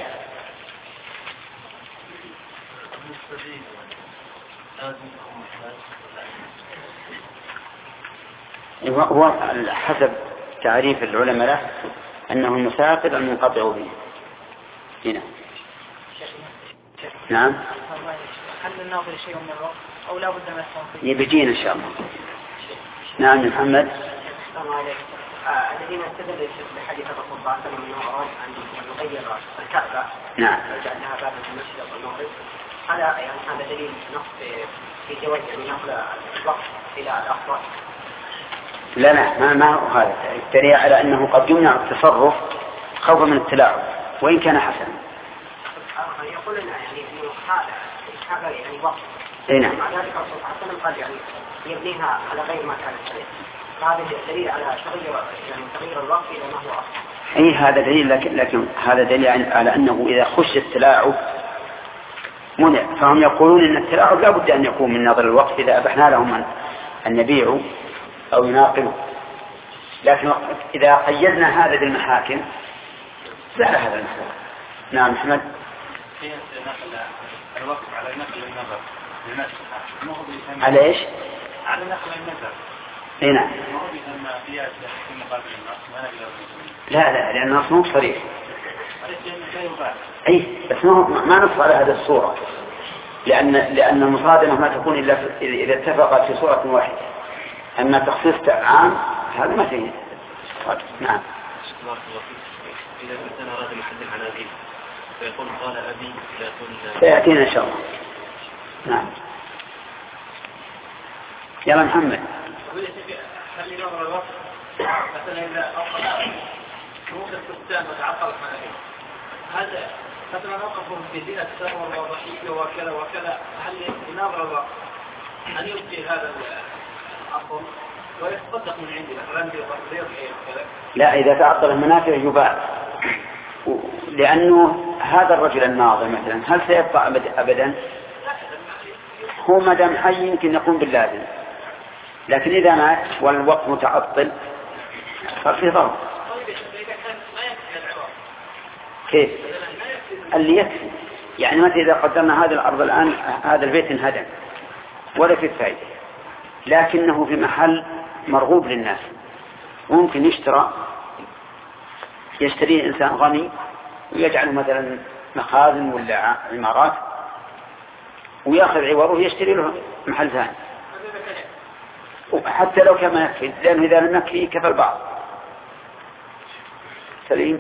هو حسب تعريف العلماء له أنه المسافر المنقطع به. هنا. نعم. هل للناظر شيء من الوقت أو لا بد من التنقيط؟ يبجين إن شاء الله. نعم محمد. السلام عليكم. الذين استدلوا بحديث الرسول صلى الله عليه وسلم أنه أراد أن يغير الكعبة. نعم. وجعلها بابا في المسجد والمغرب. هذا يعني هذا دليل نص في جواز يعني نقل الوقت إلى الأفضل. لا لا ما ما هو هذا الدليل على أنه قد يمنع التصرف خوفا من التلاعب وإن كان حسنا. يقول لنا يعني إنه هذا هذا يعني وقت. نعم. مع ذلك الرسول صلى الله عليه وسلم قال يعني يبنيها على غير ما كانت عليه. هذا دليل على تغيير يعني تغيير الوقت إلى ما هو أصل. أي هذا دليل، لكن لكن هذا دليل على أنه إذا خش التلاعب منع، فهم يقولون إن التلاعب لا بد أن يكون من نظر الوقت إذا أبحنا لهم أن يبيعوا أو يناقلوا، لكن إذا قيدنا هذا بالمحاكم زال هذا المحاكم. نعم محمد. في نقل الوقت على نقل النظر لنفسها. على إيش؟ على نقل النظر. هنا. لا لا لأن النص مو صريح. أي بس ما ما نص على هذه الصورة، لأن لأن المصادمة ما تكون إلا إذا اتفقت في صورة واحدة، أما تخصيص عام هذا ما فيه. نعم. إذا كنت أنا رجل يحدث عن أبيه فيقول قال أبي سيأتينا إن شاء الله. نعم. يلا محمد. هل ينظر الوقت مثلا إذا أوقف موقف الكتان وتعطل حنفيه هذا مثلا أوقفهم في زينة الثروة والضحية وكذا وكذا، هل ينظر الوقت أن يبقي هذا الأصل ويتصدق من عندي مثلا كذا؟ لا إذا تعطل المنافع يباع، لأنه هذا الرجل الناظر مثلا هل سيبقى أبدا؟ هو ما دام حي يمكن يقوم باللازم، لكن إذا مات والوقت متعطل صار فيه ضرر. كيف؟ اللي يكفي يعني مثلا إذا قدرنا هذا الأرض الآن هذا البيت انهدم ولا في فائدة، لكنه في محل مرغوب للناس ممكن يشترى يشتريه إنسان غني ويجعله مثلا مخازن ولا عمارات ويأخذ عواره يشتري له محل ثاني، حتى لو كان ما يكفي، لأنه إذا لم يكفي كفى البعض. سليم.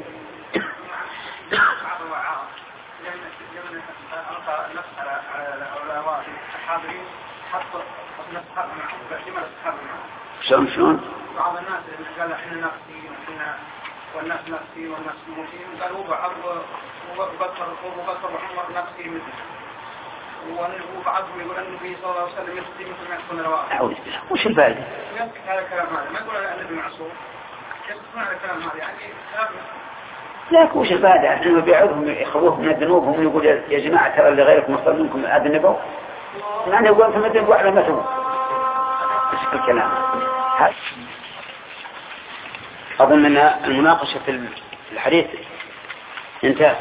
شلون شلون؟ بعض الناس قال احنا نفسي احنا والناس نفسي والناس موتين، قالوا بعض وبكر وبكر وعمر نفسي مثل، وبعضهم يقول أن النبي صلى الله عليه وسلم يفتي مثل ما يكون رواه. أعوذ بالله. وش الفائدة؟ يمسك هذا الكلام هذا ما يقول أن النبي معصوم، يمسك هذا الكلام هذا يعني كلام. لا وش الفائدة؟ أنه بيعودهم يخوفهم من ذنوبهم ويقول يا جماعة ترى اللي غيركم أصلا منكم أذنبوا، يعني يقول أنتم أذنبوا على متهم. إيش الكلام؟ أظن أن المناقشة في الحديث انتهت،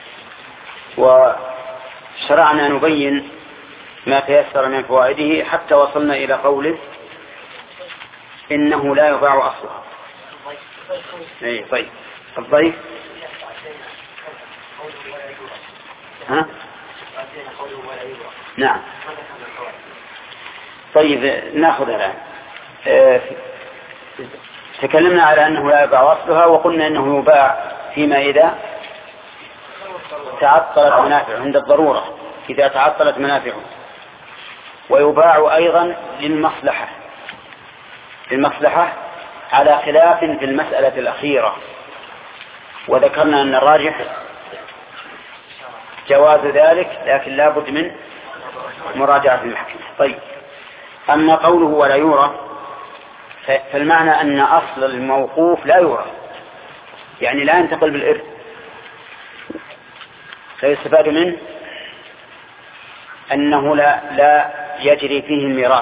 وشرعنا نبين ما تيسر من فوائده حتى وصلنا إلى قوله إنه لا يباع أصلها. أي طيب الضيف ها؟ نعم. طيب ناخذ الآن. اه تكلمنا على أنه لا يباع أصلها، وقلنا أنه يباع فيما إذا تعطلت منافعه عند الضرورة، إذا تعطلت منافعه، ويباع أيضا للمصلحة المصلحة على خلاف في المسألة الأخيرة، وذكرنا أن الراجح جواز ذلك، لكن لا بد من مراجعة المحكمة. طيب، أما قوله ولا يورث فالمعنى أن أصل الموقوف لا يورث، يعني لا ينتقل بالإرث، فيستفاد منه أنه لا, لا يجري فيه الميراث،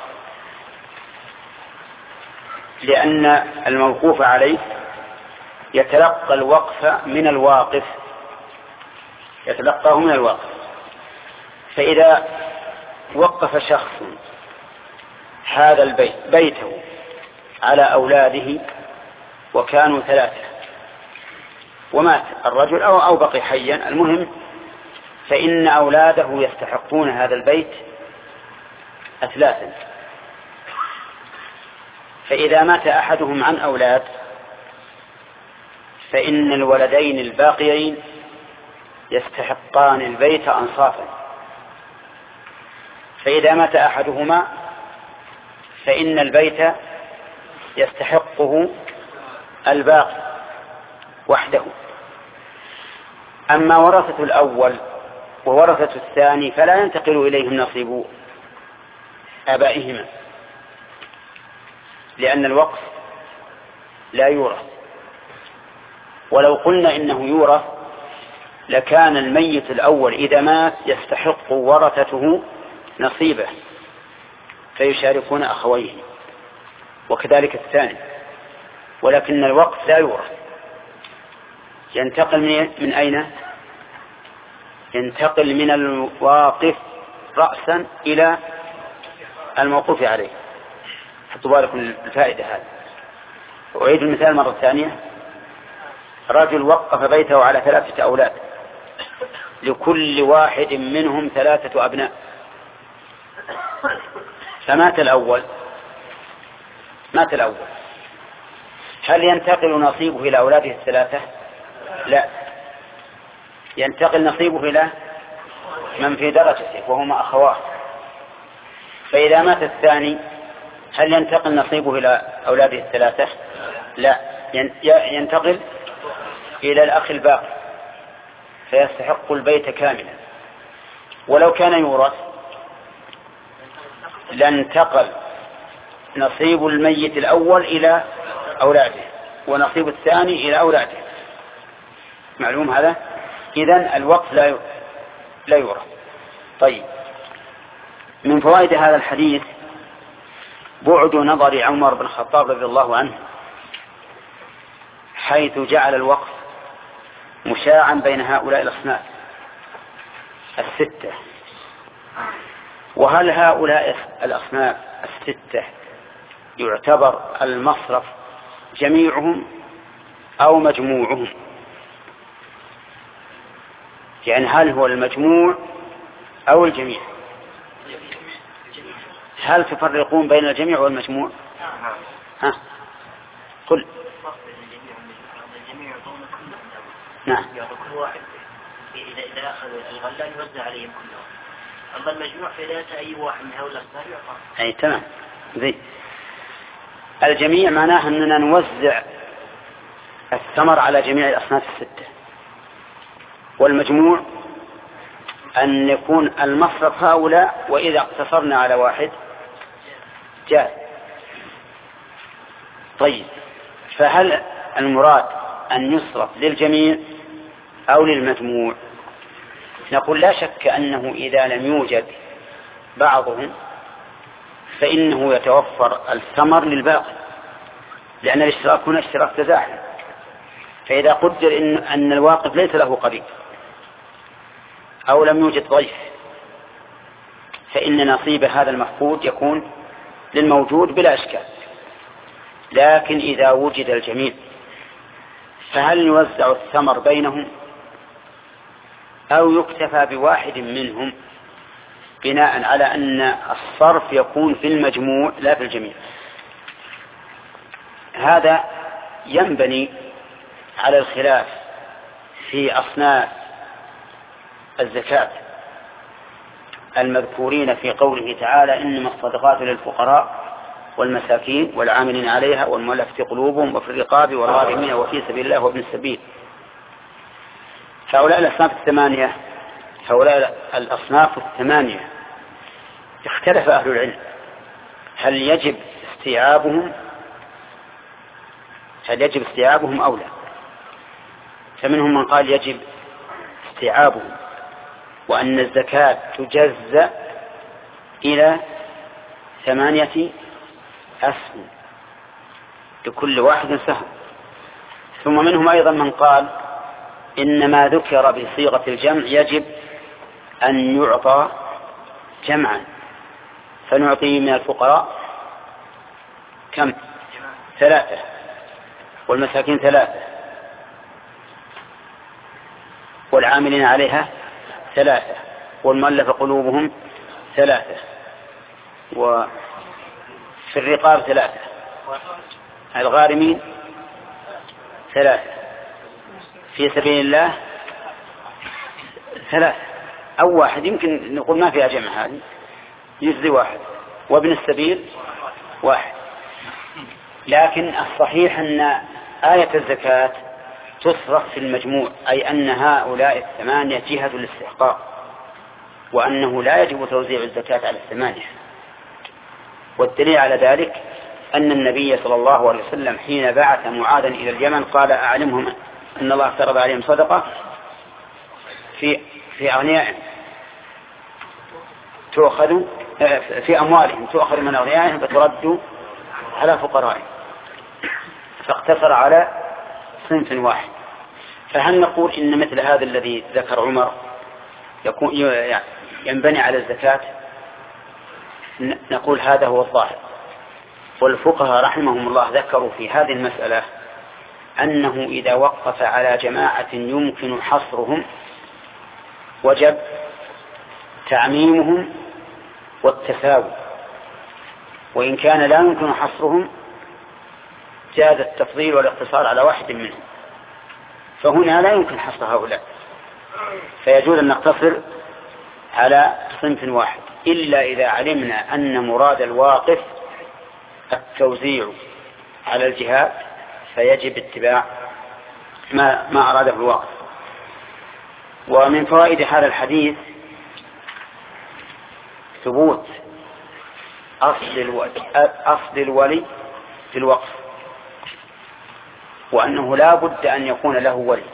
لأن الموقوف عليه يتلقى الوقف من الواقف، يتلقاه من الواقف. فإذا وقف شخص هذا البيت بيته على أولاده وكانوا ثلاثة ومات الرجل أو, أو بقي حيا، المهم فإن أولاده يستحقون هذا البيت أثلاثا. فإذا مات أحدهم عن أولاد فإن الولدين الباقيين يستحقان البيت أنصافا، فإذا مات أحدهما فإن البيت يستحقه الباقي وحده. أما ورثة الأول وورثة الثاني فلا ينتقل إليهم نصيب آبائهما، لأن الوقف لا يورث. ولو قلنا إنه يورث لكان الميت الأول إذا مات يستحق ورثته نصيبه فيشاركون أخويه، وكذلك الثاني. ولكن الوقف لا يورث، ينتقل من أين؟ ينتقل من الواقف رأسا إلى الموقوف عليه. حطوا بالكم الفائدة هذه. أعيد المثال مرة ثانية. رجل وقف بيته على ثلاثة أولاد، لكل واحد منهم ثلاثة أبناء، فمات الأول مات الأول هل ينتقل نصيبه إلى أولاده الثلاثة؟ لا، ينتقل نصيبه إلى من في درجته وهما أخواه. فإذا مات الثاني هل ينتقل نصيبه إلى أولاده الثلاثة؟ لا، ينتقل إلى الأخ الباقي فيستحق البيت كاملا. ولو كان يورث لانتقل نصيب الميت الأول إلى أولاده ونصيب الثاني إلى أولاده. معلوم هذا؟ إذن الوقف لا لا يورث. طيب، من فوائد هذا الحديث بعد نظر عمر بن الخطاب رضي الله عنه حيث جعل الوقف مشاعا بين هؤلاء الأصناف الستة. وهل هؤلاء الأصناف الستة يعتبر المصرف جميعهم أو مجموعهم؟ يعني هل هو المجموع أو الجميع؟ هل تفرقون بين الجميع والمجموع؟ ها قل. نعم. كل واحد إذا إذا أخذ الغلان يوزع عليهم كلهم. أما المجموع فإذا أي واحد من هؤلاء الأصناف يعطى. أي تمام. زي الجميع معناه أننا نوزع الثمر على جميع الأصناف الستة، والمجموع أن يكون المصرف هؤلاء وإذا اقتصرنا على واحد جاء. طيب، فهل المراد أن يصرف للجميع أو للمجموع؟ نقول لا شك أنه إذا لم يوجد بعضهم فإنه يتوفر الثمر للباقي، لأن الاشتراك هنا اشتراك تزاحم. فإذا قدر إن, أن الواقف ليس له قريب أو لم يوجد ضيف فإن نصيب هذا المفقود يكون للموجود بلا إشكال. لكن إذا وجد الجميع فهل نوزع الثمر بينهم أو يكتفى بواحد منهم بناء على أن الصرف يكون في المجموع لا في الجميع؟ هذا ينبني على الخلاف في أصناف الزكاة المذكورين في قوله تعالى إنما الصدقات للفقراء والمساكين والعاملين عليها والمؤلفة قلوبهم وفي الرقاب والغارمين وفي سبيل الله وابن السبيل. هؤلاء الأصناف الثمانية هؤلاء الأصناف الثمانية اختلف أهل العلم هل يجب استيعابهم هل يجب استيعابهم أو لا. فمنهم من قال يجب استيعابهم وأن الزكاة تجزأ إلى ثمانية أسهم لكل واحد سهم. ثم منهم أيضا من قال إنما ذكر بصيغة الجمع يجب أن يعطى جمعا، فنعطيه من الفقراء كم؟ ثلاثة، والمساكين ثلاثة، والعاملين عليها ثلاثة، والمؤلف قلوبهم ثلاثة، وفي الرقاب ثلاثة، الغارمين ثلاثة، في سبيل الله ثلاثة أو واحد، يمكن نقول ما فيها جمع هذه يجزي واحد، وابن السبيل واحد. لكن الصحيح أن آية الزكاة تصرف في المجموع، أي أن هؤلاء الثمانية جهة الاستحقاق، وأنه لا يجب توزيع الزكاة على الثمانية. والدليل على ذلك أن النبي صلى الله عليه وسلم حين بعث معاذا إلى اليمن قال أعلمهم أن الله افترض عليهم صدقة في في أغنيائهم تؤخذ في أموالهم تؤخذ من أغنيائهم فترد على فقرائهم، فاقتصر على صنف واحد. فهل نقول إن مثل هذا الذي ذكر عمر يكون ينبني على الزكاة؟ نقول هذا هو الظاهر. والفقهاء رحمهم الله ذكروا في هذه المسألة أنه إذا وقف على جماعة يمكن حصرهم وجب تعميمهم والتساوي، وإن كان لا يمكن حصرهم جاز التفضيل والاقتصار على واحد منهم. فهنا لا يمكن حصر هؤلاء، فيجوز أن نقتصر على صنف واحد، إلا إذا علمنا أن مراد الواقف التوزيع على الجهات فيجب اتباع ما, ما أراده الواقف. ومن فوائد هذا الحديث ثبوت أصل الولي, أصل الولي في الوقف، وأنه لا بد أن يكون له ولي،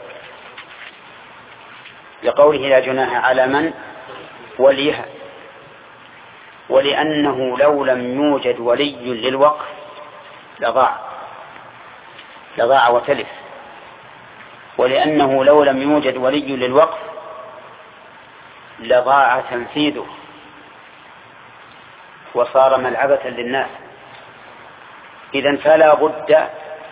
لقوله لا جناح على من وليها، ولأنه لو لم يوجد ولي للوقف لضاع لضاع وتلف، ولأنه لو لم يوجد ولي للوقف لضاع تنفيذه وصار ملعبة للناس. إذن فلا بد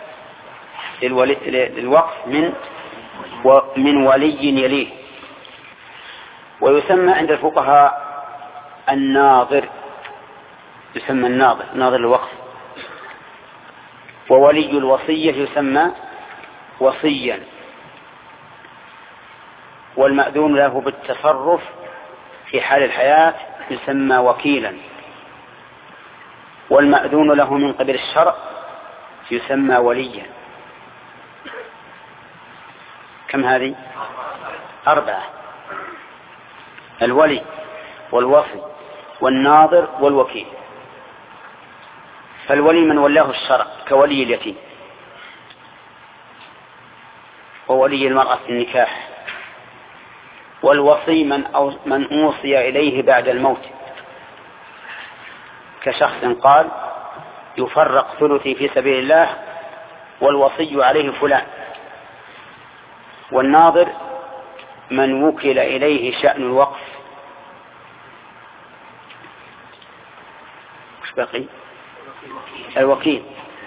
للوقف من من ولي يليه. ويسمى عند الفقهاء الناظر، يسمى الناظر ناظر الوقف. وولي الوصية يسمى وصيا. والمأذون له بالتصرف في حال الحياة يسمى وكيلا. والمأذون له من قبل الشرع يسمى وليا. كم هذه؟ أربعة: الولي والوصي والناظر والوكيل. فالولي من ولاه الشرع كولي اليتيم، وولي المرأة في النكاح. والوصي من, أو من أوصي إليه بعد الموت، كشخص قال يفرق ثلثي في سبيل الله والوصي عليه فلان. والناظر من وكل إليه شأن الوقف. وش بقي؟ الوكيل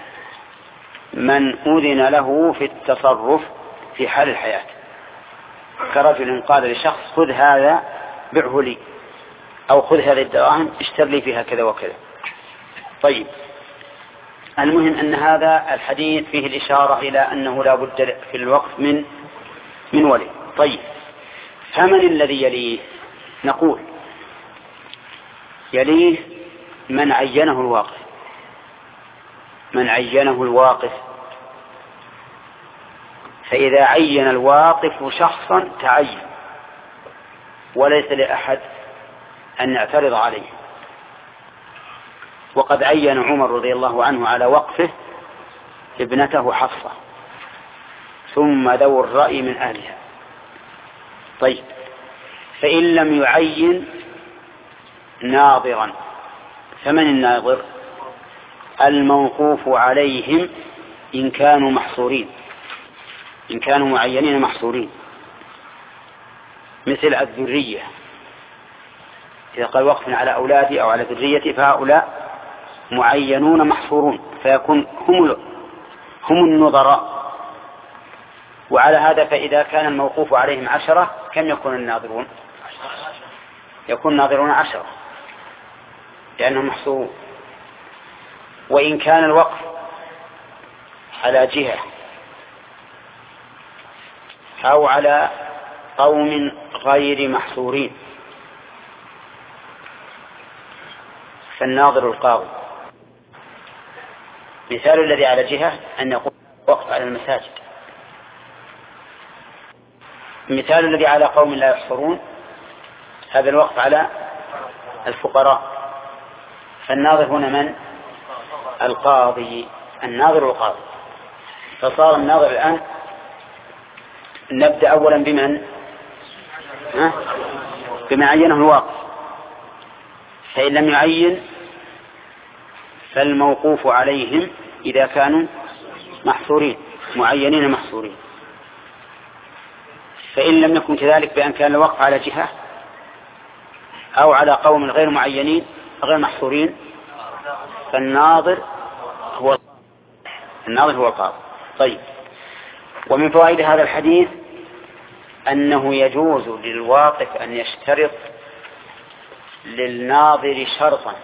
من أذن له في التصرف في حال الحياة، كرجل قال لشخص خذ هذا بعه لي، أو خذ هذه الدراهم اشتر لي فيها كذا وكذا. طيب، المهم أن هذا الحديث فيه الإشارة إلى أنه لا بد في الوقف من من ولي. طيب، فمن الذي يليه؟ نقول يليه من عينه الواقف، من عينه الواقف، فإذا عين الواقف شخصا تعين وليس لأحد أن يعترض عليه. وقد عين عمر رضي الله عنه على وقفه ابنته حفصة ثم ذو الرأي من أهلها. طيب، فإن لم يعين ناظرا فمن الناظر؟ الموقوف عليهم إن كانوا محصورين، إن كانوا معينين محصورين، مثل الذرية. إذا قال وقف على أولادي أو على ذريتي فهؤلاء معينون محصورون، فيكون هم هم النظراء. وعلى هذا فإذا كان الموقوف عليهم عشرة كم يكون الناظرون؟ يكون ناظرون عشرة لأنهم محصورون. وإن كان الوقف على جهة أو على قوم غير محصورين فالناظر القاضي. مثال الذي على جهة أن يقول وقف على المساجد. مثال الذي على قوم لا يحصرون هذا الوقف على الفقراء، فالناظر هنا من؟ القاضي، الناظر القاضي. فصار الناظر الآن نبدأ أولا بمن؟ ها؟ بما عينه الواقف. فإن لم يعين فالموقوف عليهم إذا كانوا محصورين معينين محصورين. فإن لم يكن كذلك بأن كان الوقف على جهة أو على قوم غير معينين غير محصورين فالناظر هو الناظر هو القاضي. طيب، ومن فوائد هذا الحديث أنه يجوز للواقف أن يشترط للناظر شرطا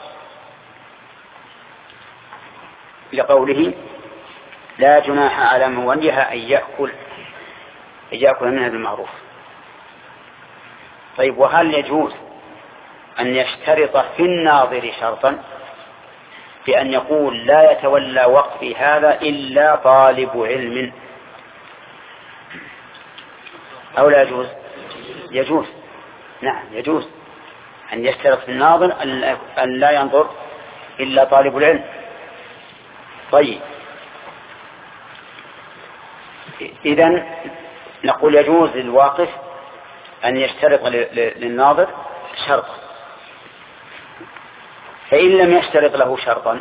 لقوله لا جناح على من وليها أن يأكل أن يأكل منها بالمعروف. طيب، وهل يجوز أن يشترط في الناظر شرطا بأن يقول لا يتولى وقفي هذا إلا طالب علم أو لا يجوز؟ يجوز، نعم يجوز أن يشترط في الناظر أن لا ينظر إلا طالب العلم. طيب، إذن نقول يجوز للواقف أن يشترط للناظر شرطا. فإن لم يشترط له شرطا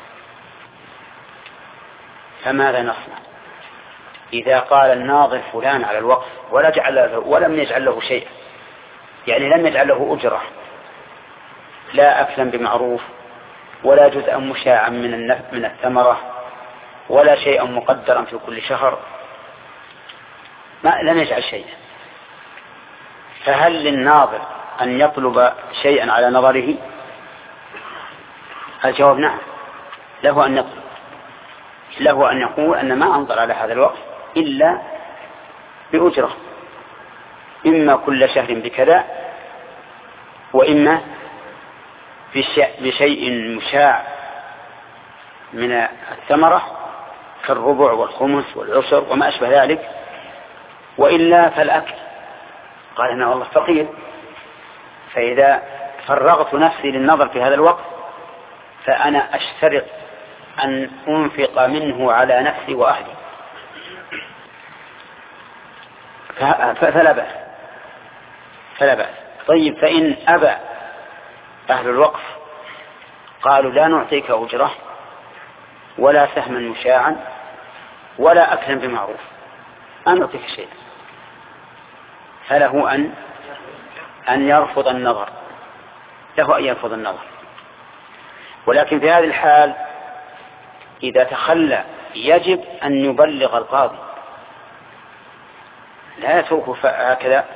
فماذا نصنع؟ إذا قال الناظر فلان على الوقف ولا جعل له ولم يجعل له شيء، يعني لم يجعل له أجرة، لا أكلا بمعروف ولا جزءا مشاعا من من الثمرة ولا شيئا مقدرا في كل شهر، ما لم يجعل شيئا، فهل للناظر أن يطلب شيئا على نظره؟ الجواب نعم، له أن يطلب، له أن يقول أن ما أنظر على هذا الوقف إلا بأجرة، إما كل شهر بكذا وإما بشيء مشاع من الثمرة كالربع والخمس والعشر وما أشبه ذلك، وإلا فالأكل. قال أنا والله فقير، فإذا فرغت نفسي للنظر في هذا الوقت فأنا أشترط أن أنفق منه على نفسي وأهلي، فلا بأس فلا بأس. طيب، فإن أبى أهل الوقف قالوا لا نعطيك أجرة ولا سهما مشاعا ولا أكلا بمعروف، أن نعطيك شيء، فله أن أن يرفض النظر، له أن يرفض النظر. ولكن في هذه الحال إذا تخلى يجب أن يبلغ القاضي، لا يتركه هكذا،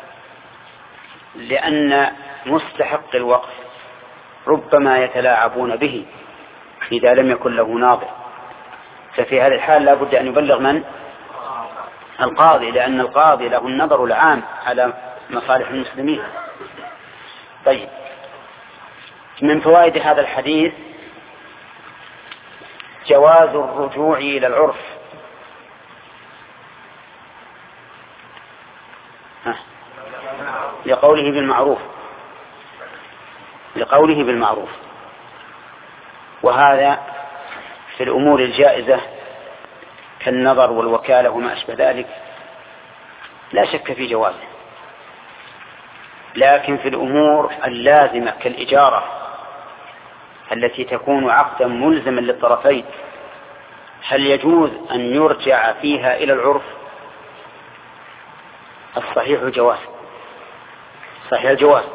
لأن مستحق الوقف ربما يتلاعبون به إذا لم يكن له ناظر، ففي هذه الحال لا بد أن يبلغ من؟ القاضي، لأن القاضي له النظر العام على مصالح المسلمين. طيب، من فوائد هذا الحديث جواز الرجوع إلى العرف. لقوله بالمعروف لقوله بالمعروف وهذا في الأمور الجائزة كالنظر والوكالة وما أشبه ذلك لا شك في جوازه، لكن في الأمور اللازمة كالإجارة التي تكون عقدا ملزما للطرفين هل يجوز أن يرجع فيها إلى العرف؟ الصحيح جواز، صحيح الجواز.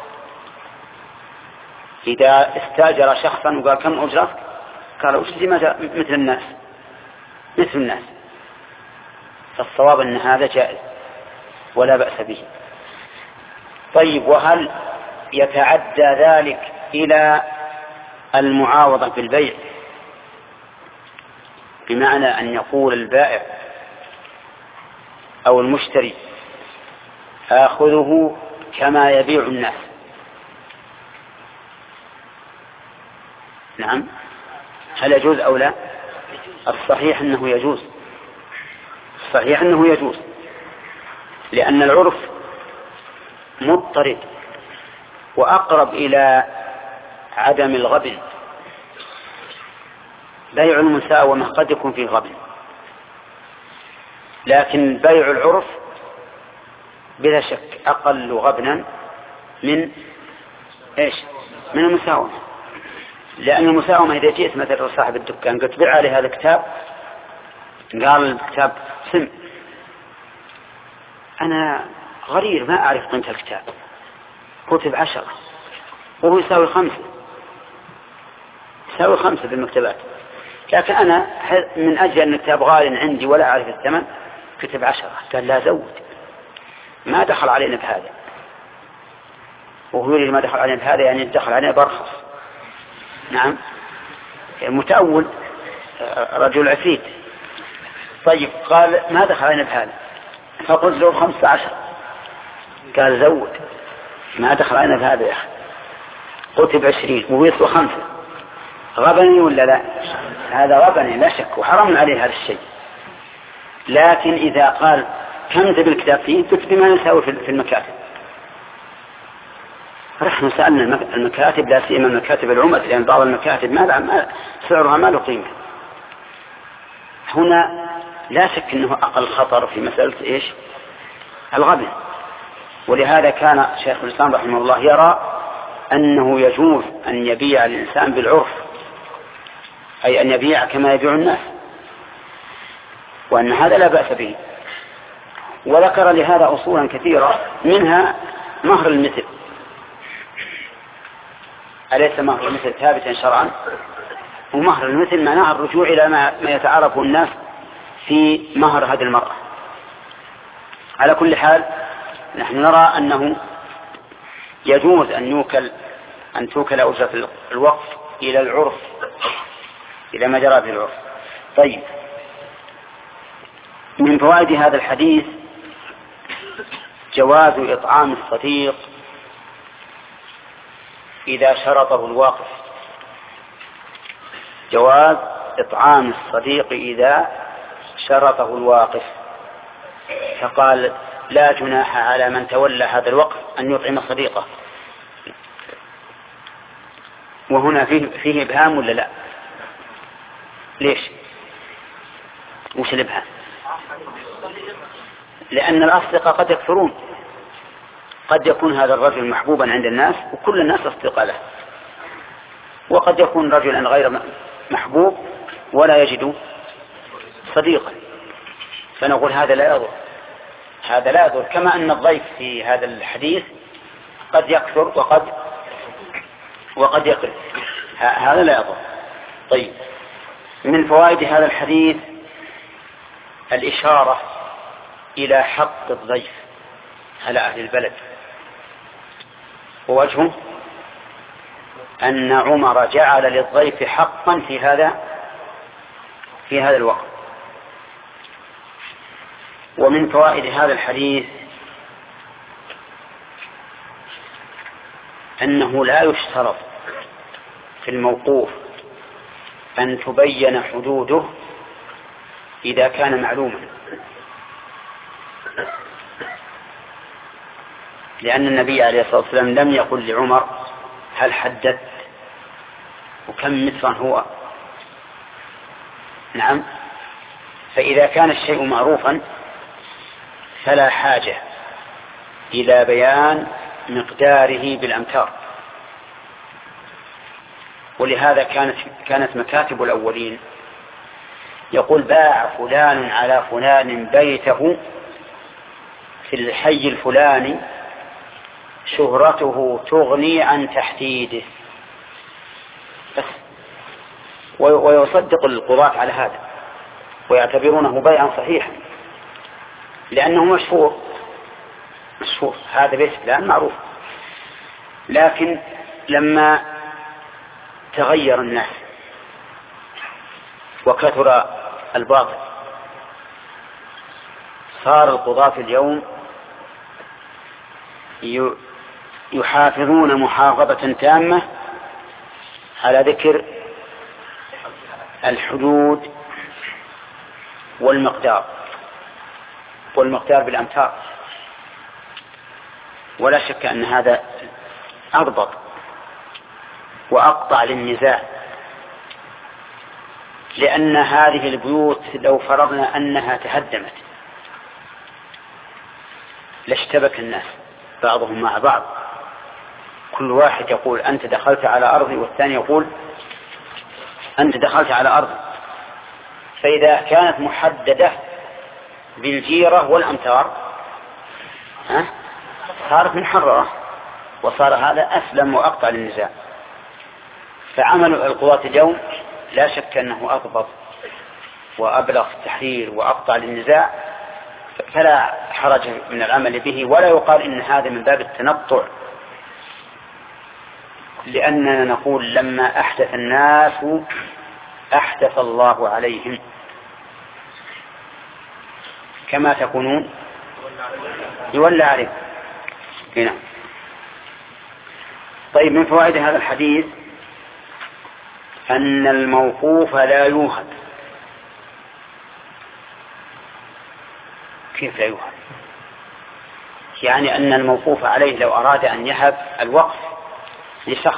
إذا استاجر شخصا وقال كم أجرتك؟ قال أجرتي مثل الناس مثل الناس فالصواب أن هذا جائز ولا بأس به. طيب، وهل يتعدى ذلك إلى المعاوضة بالبيع؟ بمعنى أن يقول البائع أو المشتري آخذه كما يبيع الناس. نعم، هل يجوز أو لا؟ الصحيح أنه يجوز، الصحيح أنه يجوز، لأن العرف مضطرد وأقرب إلى عدم الغبن. بيع المساومة قد يكون فيه غبن، لكن بيع العرف بلا شك أقل غبنا من إيش؟ من المساومة. لأن المساومة إذا جئت مثل صاحب الدكان قلت بيع عليه هذا الكتاب، قال الكتاب سم، أنا غرير ما أعرف قيمة الكتاب، كتب عشرة وهو يساوي خمسة، يساوي خمسة بالمكتبات، لكن أنا من أجل أن الكتاب غال عندي ولا أعرف الثمن كتب عشرة. قال لا زود، ما دخل علينا بهذا، وهو يريد ما دخل علينا بهذا يعني دخل علينا برخص. نعم، متأول رجل عفيت. طيب، قال ما دخل علينا بهذا، فقلت له خمسة عشر، قال زود، ما دخل علينا بهذا يا أخي، قلت بعشرين وهو يسوى خمسة. غبني ولا لا؟ هذا غبني لا شك، وحرام عليه هذا الشيء. لكن إذا قال كم تبي الكتاب فيه؟ قلت بما يساوي في المكاتب. رحنا سألنا المكاتب، لا سيما المكاتب العمد، لأن بعض المكاتب ما سعرها ما له قيمة. هنا لا شك أنه أقل خطر في مسألة إيش؟ الغبن. ولهذا كان شيخ الإسلام رحمه الله يرى أنه يجوز أن يبيع الإنسان بالعرف، أي أن يبيع كما يبيع الناس، وأن هذا لا بأس به. وذكر لهذا أصولا كثيرة، منها مهر المثل. أليس مهر المثل ثابتا شرعا؟ ومهر المثل معناه الرجوع إلى ما يتعارف الناس في مهر هذه المرأة. على كل حال نحن نرى أنه يجوز أن يوكل أن توكل أجرة الوقف إلى العرف، إلى ما جرى في العرف. طيب، من فوائد هذا الحديث جواز إطعام الصديق إذا شرطه الواقف. جواز إطعام الصديق إذا شرطه الواقف، فقال لا جناح على من تولى هذا الوقف أن يطعم صديقه. وهنا فيه, فيه إبهام ولا لا؟ ليش؟ وش الإبهام؟ لأن الأصدقاء قد يكثرون، قد يكون هذا الرجل محبوبا عند الناس وكل الناس أصدقاء له، وقد يكون رجلا غير محبوب ولا يجد صديقا، فنقول هذا لا يضر، هذا لا يضر. كما أن الضيف في هذا الحديث قد يكثر وقد وقد يقل، هذا لا يضر. طيب، من فوائد هذا الحديث الإشارة إلى حق الضيف على أهل البلد، ووجهه أن عمر جعل للضيف حقا في هذا في هذا الوقت. ومن فوائد هذا الحديث أنه لا يشترط في الموقوف أن تبين حدوده إذا كان معلوما، لأن النبي عليه الصلاة والسلام لم يقل لعمر هل حدثت وكم مترا هو. نعم، فإذا كان الشيء معروفا فلا حاجة إلى بيان مقداره بالأمتار. ولهذا كانت كانت مكاتب الأولين يقول باع فلان على فلان بيته في الحي الفلاني شهرته تغني عن تحديده بس، ويصدق القضاة على هذا ويعتبرونه بيعا صحيحا لأنه مشهور مشهور هذا بيت فلان معروف. لكن لما تغير الناس وكثر الباطل صار القضاة اليوم يحافظون محافظة تامة على ذكر الحدود والمقدار والمقدار بالأمتار، ولا شك أن هذا أضبط وأقطع للنزاع، لأن هذه البيوت لو فرضنا أنها تهدمت لاشتبك الناس بعضهم مع بعض، كل واحد يقول أنت دخلت على أرضي والثاني يقول أنت دخلت على أرضي. فإذا كانت محددة بالجيرة والأمتار ها صارت محررة وصار هذا أسلم وأقطع للنزاع. فعمل القضاة اليوم لا شك أنه أضبط وأبلغ في التحرير وأقطع للنزاع، فلا حرج من العمل به، ولا يقال إن هذا من باب التنطع، لأننا نقول لما أحدث الناس أحدث الله عليهم كما تكونون يولى عليكم. هنا طيب، من فوائد هذا الحديث أن الموقوف لا يوهب. كيف لا يوهب؟ يعني أن الموقوف عليه لو أراد أن يهب الوقف لشخص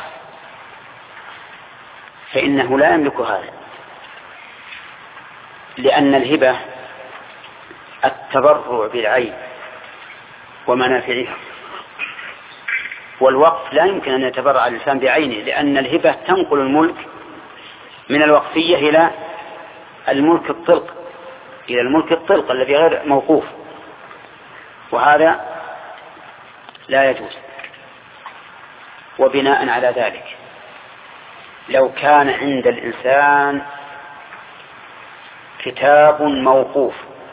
فإنه لا يملك هذا، لأن الهبة التبرع بالعين ومنافعها، والوقف لا يمكن أن يتبرع الإنسان بعينه، لأن الهبة تنقل الملك من الوقفية إلى الملك الطلق إلى الملك الطلق الذي غير موقوف، وهذا لا يجوز. وبناء على ذلك لو كان عند الإنسان كتاب موقوف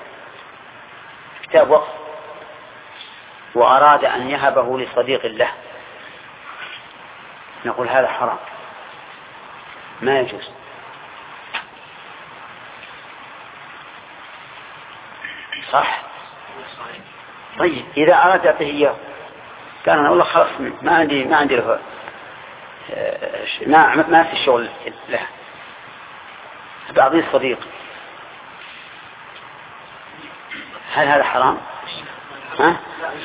كتاب وقف وأراد أن يهبه لصديق له نقول هذا حرام ما يجوز. صح؟ طيب إذا أراد أعطيه إياه كان أنا والله خلاص ما عندي ما عندي له ما ما في الشغل له بعضي الصديق، هل هذا حرام؟ ها؟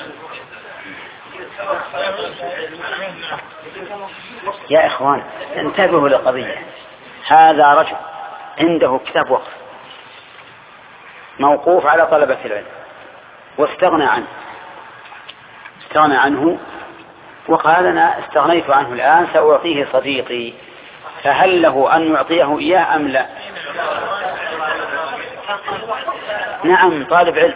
يا إخوان انتبهوا للقضية. هذا رجل عنده كتاب وقف موقوف على طلبة العلم واستغنى عنه استغنى عنه وقال أنا استغنيت عنه الآن سأعطيه صديقي، فهل له أن يعطيه إياه أم لا؟ نعم طالب علم.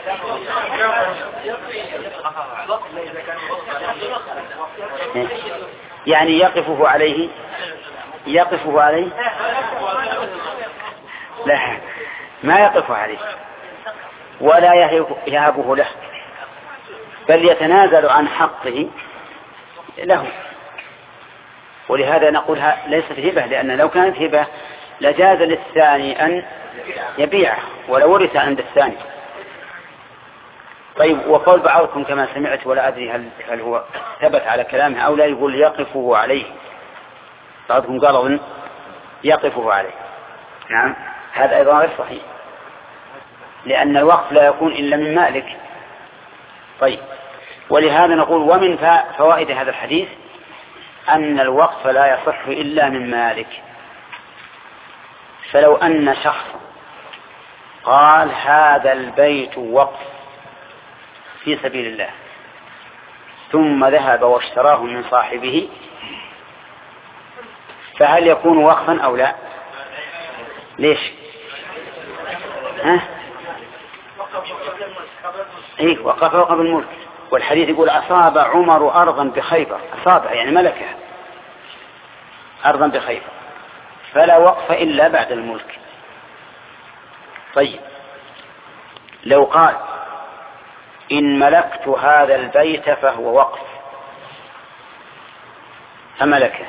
يعني يقفه عليه يقفه عليه لا ما يقف عليه ولا يهبه له، بل يتنازل عن حقه له. ولهذا نقول ليست هبة، لأن لو كانت هبة لجاز للثاني أن يبيعه ولو ورث عند الثاني. طيب، وقول بعضكم كما سمعت ولا أدري هل, هل هو ثبت على كلامه أو لا، يقول يقفه عليه. بعضكم قال أظن يقفه عليه. نعم، هذا أيضا غير صحيح، لأن الوقف لا يكون إلا من مالك. طيب، ولهذا نقول ومن فوائد هذا الحديث أن الوقف لا يصح إلا من مالك. فلو أن شخص قال هذا البيت وقف في سبيل الله ثم ذهب واشتراه من صاحبه، فهل يكون وقفا أو لا؟ ليش؟ ها؟ إيه، وقفه قبل الملك. والحديث يقول أصاب عمر أرضا بخيبر، أصاب يعني ملكها أرضا بخيبر، فلا وقف إلا بعد الملك. طيب، لو قال إن ملكت هذا البيت فهو وقف فملكه،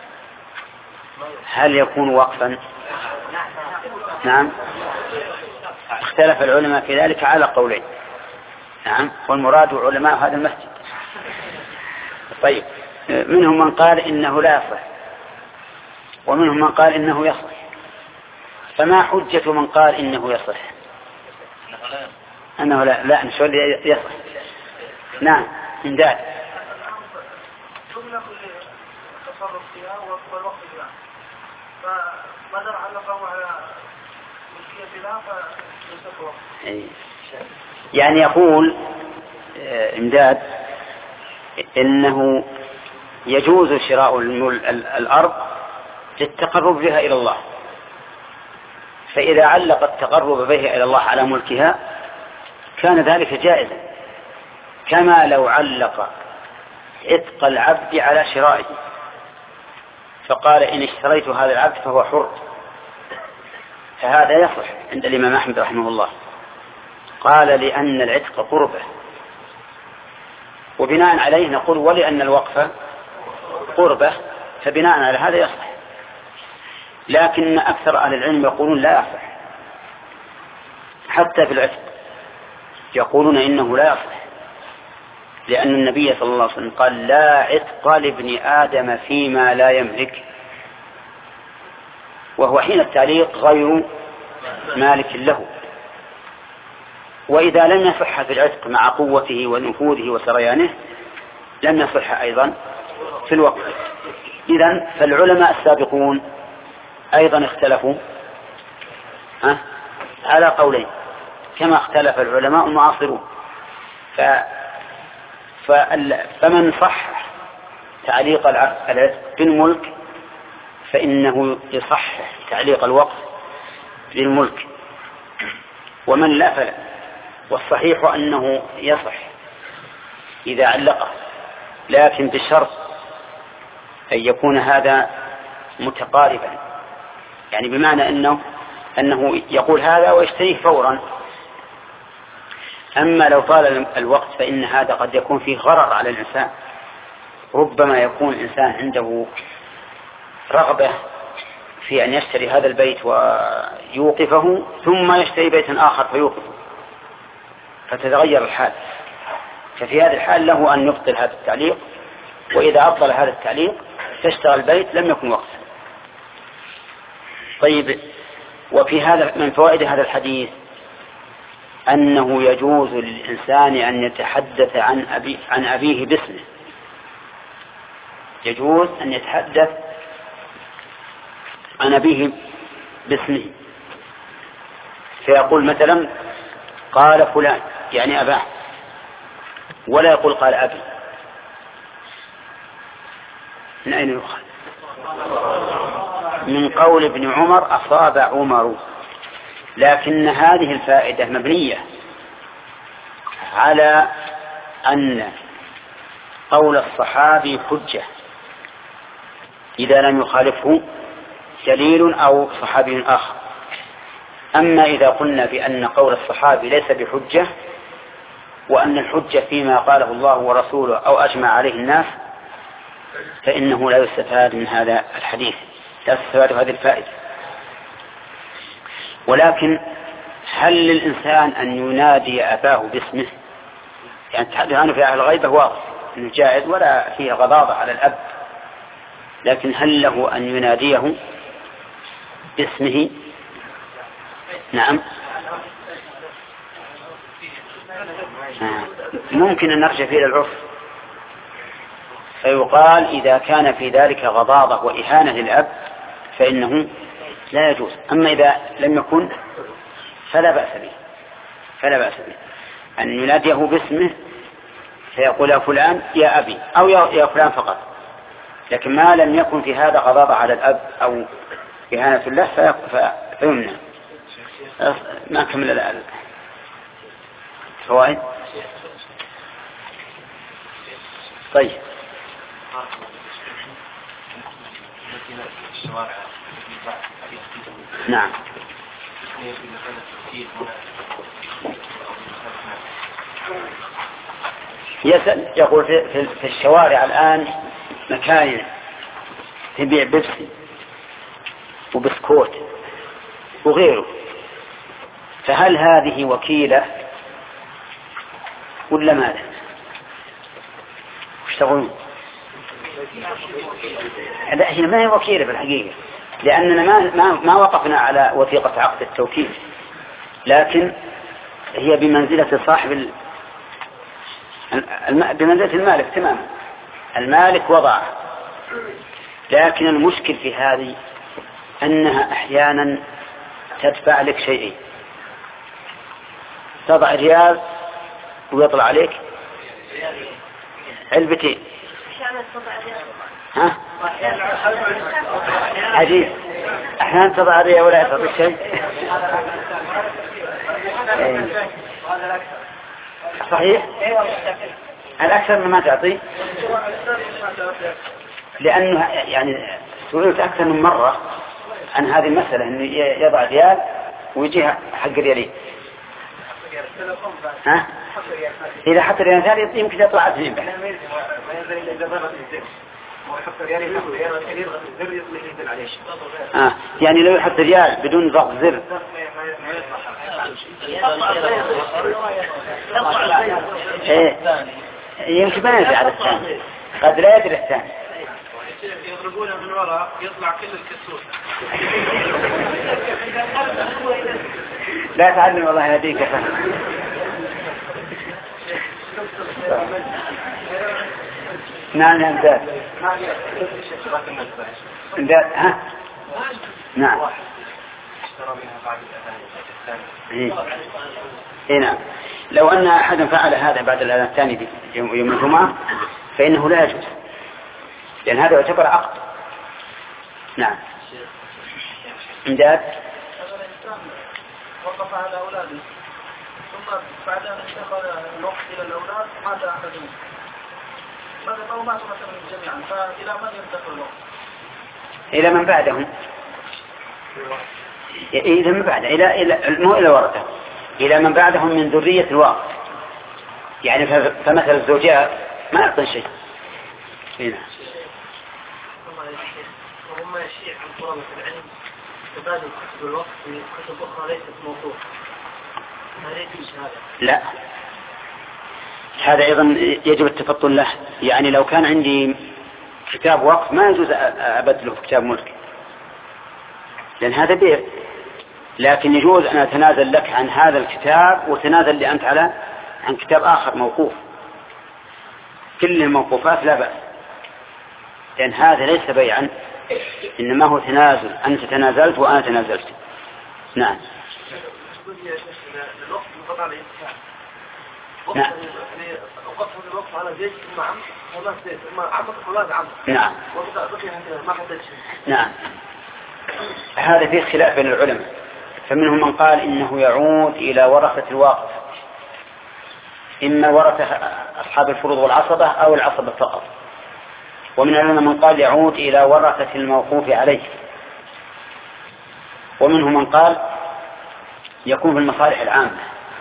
هل يكون وقفا؟ نعم، اختلف العلماء في ذلك على قولين. نعم، والمراد علماء هذا المسجد. طيب، منهم من قال إنه لا يصح، ومنهم من قال إنه يصح. فما حجة من قال إنه يصح؟ أنه لا لا نشوف يصح. نعم، من ذلك التصرف فيها والوقت فيها، فما دام علقه على ملكية الله فليس وقف. يعني يقول إمداد إنه يجوز شراء الأرض للتقرب بها إلى الله، فإذا علق التقرب بها إلى الله على ملكها كان ذلك جائزا، كما لو علق عتق العبد على شرائه فقال إن اشتريت هذا العبد فهو حر، فهذا يصح عند الإمام أحمد رحمه الله. قال لأن العتق قربة، وبناء عليه نقول ولأن الوقف قربة، فبناء على هذا يصح. لكن أكثر أهل العلم يقولون لا يصح، حتى في العتق يقولون إنه لا يصح، لأن النبي صلى الله عليه وسلم قال لا عتق لابن آدم فيما لا يملك، وهو حين التعليق غير مالك له. وإذا لم يصح في العتق مع قوته ونفوذه وسريانه لم يصح أيضا في الوقف. إذن فالعلماء السابقون أيضا اختلفوا ها على قولين، كما اختلف العلماء المعاصرون. ف... فمن صح تعليق العتق بالملك فإنه يصح تعليق الوقف للملك، ومن لا فلا. والصحيح أنه يصح إذا علقه، لكن بشرط أن يكون هذا متقاربا، يعني بمعنى أنه أنه يقول هذا ويشتريه فورا. أما لو طال الوقت فإن هذا قد يكون فيه غرر على الإنسان، ربما يكون الإنسان عنده رغبة في أن يشتري هذا البيت ويوقفه ثم يشتري بيتا آخر فيوقفه، فتتغير الحال. ففي هذا الحال له أن يبطل هذا التعليق، وإذا أبطل هذا التعليق تشترى البيت لم يكن وقفا. طيب، وفي هذا من فوائد هذا الحديث أنه يجوز للإنسان أن يتحدث عن أبي عن أبيه باسمه، يجوز أن يتحدث عن أبيه باسمه، فيقول مثلا قال فلان يعني أباه، ولا يقول قال أبي. من أين يؤخذ؟ من قول ابن عمر أصاب عمر. لكن هذه الفائدة مبنية على أن قول الصحابي حجة إذا لم يخالفه دليل أو صحابي آخر. أما إذا قلنا بأن قول الصحابي ليس بحجة، وأن الحجة فيما قاله الله ورسوله أو أجمع عليه الناس، فإنه لا يستفاد من هذا الحديث، لا يستفاد هذه الفائدة. ولكن هل للإنسان أن ينادي أباه باسمه؟ يعني تحدث عنه في أهل الغيبة واضح أنه جائز ولا فيه غضاضة على الأب، لكن هل له أن يناديه باسمه. نعم. آه. ممكن أن نرجع فيه للعرف فيقال إذا كان في ذلك غضاضة وإهانة للأب فإنه لا يجوز. أما إذا لم يكن فلا بأس به فلا بأس به أن يناديه باسمه فيقول يا فلان يا أبي أو يا فلان فقط، لكن ما لم يكن في هذا غضاضة على الأب أو إهانة له فيمنع. ما كمل الآن فوائد. طيب نعم. يسأل يقول في, في الشوارع الآن مكاين تبيع بيبسي وبسكوت وغيره، فهل هذه وكيلة ولا ماذا؟ وش تقولون؟ لا هي ما هي وكيلة في الحقيقة، لأننا ما, ما, ما وقفنا على وثيقة عقد التوكيل، لكن هي بمنزلة صاحب ال... بمنزلة المالك تماما. المالك وضعه، لكن المشكل في هذه أنها أحيانا تدفع لك شيئين، تضع ريال ويطلع عليك علبتين. ها؟ عجيب، أحيانا تضع ريال ولا يطلع شيء. صحيح؟ الأكثر مما تعطي، لأنه يعني سئلت أكثر من مرة عن هذه المسألة، أنه يضع ريال ويجيها حق ريالين. ها؟ إذا حط ريال ثاني يمكن يطلع اثنين بس. آه. يعني لو يحط ريال بدون ضغط زر إيه يمكن ما يدري على الثاني، قد لا يدري الثاني. يضربونه من وراء يطلع كل الكسوس. لا تعلم والله يهديك فهم. نعم نعم ذات ذات ها نعم إيه نعم. لو أن أحدا فعل هذا بعد الأذان الثاني يوم الجمعة فإنه لا يجوز، لأن هذا يعتبر عقد. نعم. إمداد وقف على أولاده ثم بعد أن انتقل الوقت إلى الأولاد ماذا أحدهم؟ ماذا أو ماتوا مثلا جميعا، فإلى من ينتقل الوقت؟ إلى من بعدهم. إذا من بعد إلى إلى مو إلى ورثة، إلى من بعدهم من ذرية الواقع. يعني فمثل الزوجات ما يعطون شيء. هنا. وهم يشيع عن طلبة العلم تبادل كتب الوقت في كتب أخرى ليست موثوقة. هل يجوز هذا؟ لا، هذا أيضا يجب التفطن له. يعني لو كان عندي كتاب وقف ما يجوز أبدله في كتاب ملك، لأن هذا بيع. لكن يجوز أن أتنازل لك عن هذا الكتاب وتنازل لي أنت على عن كتاب آخر موقوف. كل الموقوفات لا بأس، لأن هذا ليس بيعا، إنما هو تنازل، أنت تنازلت وأنا تنازلت. نعم. نعم. نعم. نعم. هذا فيه خلاف بين العلماء، فمنهم من قال إنه يعود إلى ورثة الواقف، إما ورثة أصحاب الفروض والعصبة أو العصبة فقط. ومن العلماء من قال يعود إلى ورثة الموقوف عليه. ومنهم من قال يكون في المصالح العامة،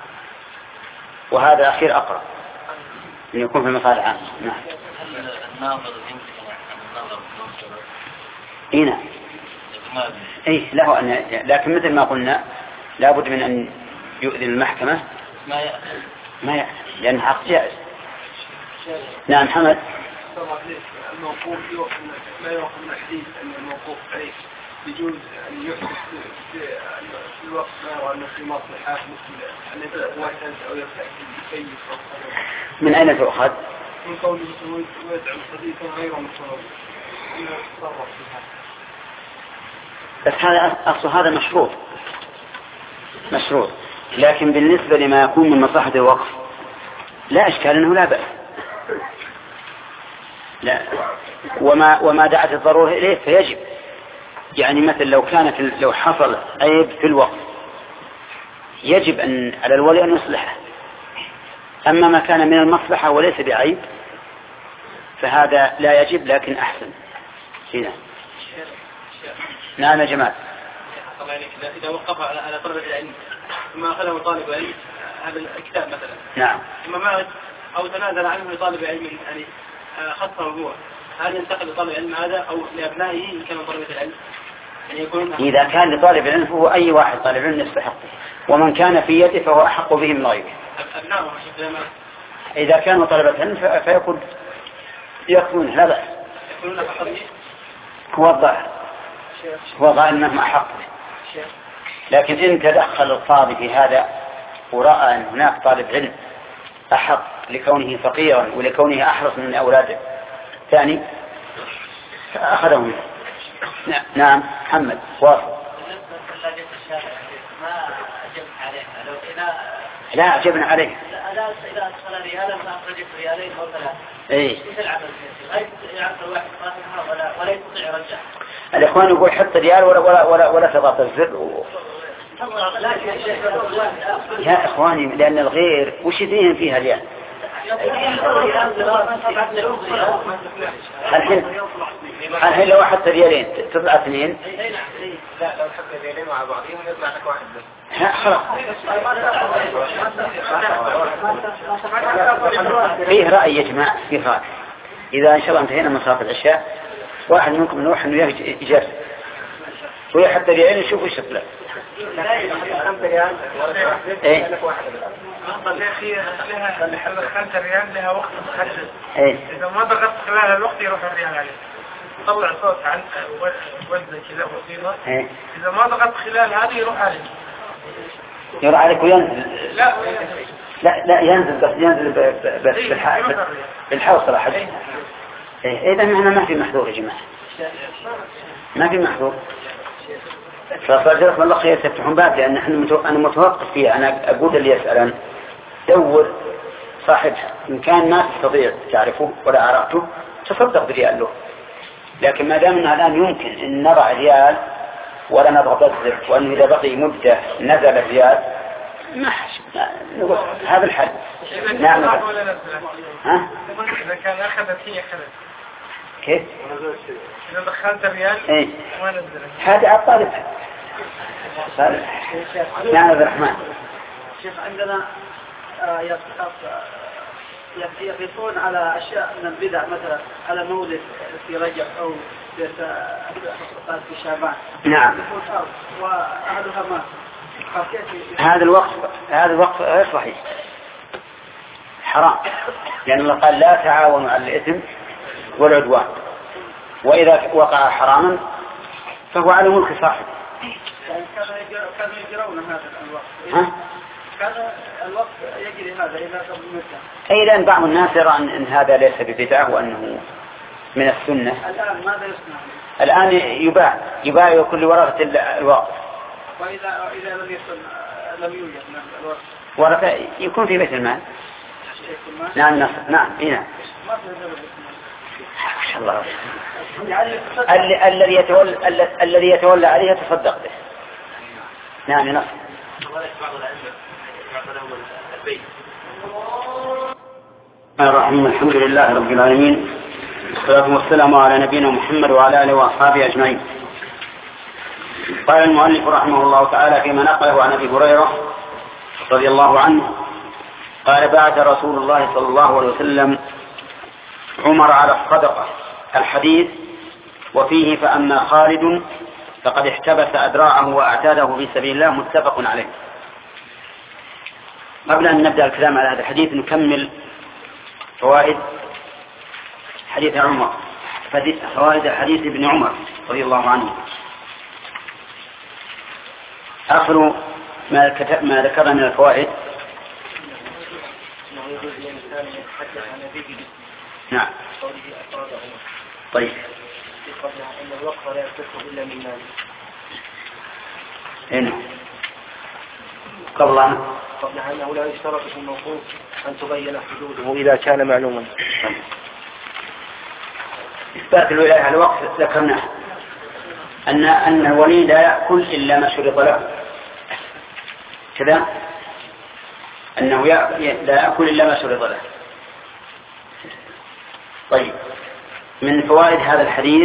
وهذا أخير أقرب أن يكون في المصالح العامة. نعم. الناظر يمكن النظر هنا أي له أن، لكن مثل ما قلنا لابد من أن يؤذن المحكمة ما يأخذ ما يأخذ لأن حق جائز. نعم حمد. الموقوف لا يؤخذ من الحديث أن الموقوف عليه يجوز أن يحدث في الوقت ما وأنه في مصلحة مثل أن يتوسل أو يفتح كيف من أين تؤخذ؟ من قوله ويدعو صديقا غير مصروف يتصرف فيها. بس هذا أصل هذا مشروط مشروط لكن بالنسبة لما يكون من مصلحة الوقف لا إشكال أنه لا بأس. لا وما وما دعت الضرورة إليه فيجب. يعني مثل لو كانت لو حصل عيب في الوقف يجب أن على الولي أن يصلحه. أما ما كان من المصلحة وليس بعيب فهذا لا يجب لكن أحسن. هنا نعم يا جماعة. إذا وقف على طلبة العلم ثم أخذه طالب علم هذا الكتاب مثلا نعم ثم مات أو تنازل عنه لطالب علم يعني خصه هو هل ينتقل لطالب العلم هذا أو لأبنائه إن كانوا طلبة العلم؟ يعني يكون إذا كان لطالب العلم فهو أي واحد طالب علم يستحقه ومن كان في يده فهو أحق به من غيره. أبنائه إذا كانوا طلبة علم فيكون يكون لا بأس. هو الظاهر هو الظاهر أنهم أحق. لكن إن تدخل القاضي في هذا ورأى أن هناك طالب علم أحق لكونه فقيرا ولكونه أحرص من أولاده ثاني فأخذه منه. نعم محمد واصل. لا أجبنا عليه. لا إذا أدخل ريالا فأخرجت ريالين أو ثلاثة. إيه. مثل العمل غير يعمل الواحد قاتلها ولا ولا يستطيع رجع. الإخوان يقول حتى ريال ولا ولا ولا ولا تضغط الزر. و... يا إخواني لأن الغير وش يدريهم فيها ريال؟ الحين الحين لو حتى ريالين تطلع اثنين. لا لو حتى ريالين مع بعضهم يطلع لك واحد بس. خلاص. فيه رأي يا جماعة فيه رأي. إذا إن شاء الله انتهينا من صلاة العشاء واحد منكم نروح إنه يجي إجازة وهي حتى ريالين يشوفوا ايش يطلع. إيه. لها خمسة ريال لها وقت محدد. إيه. إذا ما ضغطت خلال الوقت يروح الريال عليه. طلع صوت عن وزن كذا بسيطة. إيه. إذا ما ضغطت خلال هذه يروح عليه. يروح عليك وينزل. لا لا لا ينزل بس ينزل بس بالحال بالحوصلة حقه. إيه إذا معنا ما في محظور يا جماعة. ما في محظور. فصار الله خير تفتحون باب لأن أنا متوقف فيه. أنا أقول اللي يسألن دور صاحبها إن كان ما تستطيع تعرفه ولا عرفته تصدق بريال له. لكن ما دام أنها الآن يمكن أن نضع ريال ولا نضغط الزر وأنه إذا بقي مدة نزل ريال ما نقول هذا الحل. نعم. ها؟ إذا كان أخذت هي أخذت. كيف؟ إذا دخلت ريال إيه؟ ما نزل. هذا عطارد. نعم عبد الرحمن. شيخ عندنا يقيسون على أشياء من البدع مثلا على مولد في رجب أو في شعبان. نعم. وأهلها ما. هذا الوقت هذا الوقت غير صحيح حرام لأن الله قال لا تعاونوا على الإثم والعدوان وإذا وقع حراما فهو على ملك صاحب. كانوا يجرون هذا الوقت. ها؟ كان الوقت يجري هذا إلى قبل مدة. أي لأن بعض الناس يرى أن هذا ليس ببدعة وأنه من السنة. الآن ماذا يصنع؟ الآن يباع يباع كل ورقة الوقت. وإذا إذا لم يصل لم يوجد الوقت. ورقة يكون في بيت المال. نعم نعم نعم إيه. ما ما شاء الله. الذي يتولى الذي يتولى عليه تصدق به. نعم نعم. الرحمن الحمد لله رب العالمين والصلاة والسلام على نبينا محمد وعلى آله وأصحابه أجمعين. قال المؤلف رحمه الله تعالى فيما نقله عن أبي هريرة رضي الله عنه قال بعث رسول الله صلى الله عليه وسلم عمر على الصدقة الحديث وفيه فأما خالد فقد احتبس أدراعه وأعتاده في سبيل الله متفق عليه. قبل أن نبدأ الكلام على هذا الحديث نكمل فوائد حديث عمر فوائد حديث ابن عمر رضي الله عنه. آخر ما, كتب ما ذكرنا من الفوائد. نعم. طيب. أن الوقف لا يصح إلا من مال. هنا. قبل قبل أنه لا يشترط في الموقوف أن تبين حدوده إذا كان معلوما. إثبات الولاية على الوقف ذكرناه أن أن الولي لا يأكل إلا ما شرط له كذا، أنه لا يأكل إلا ما شرط له. طيب، من فوائد هذا الحديث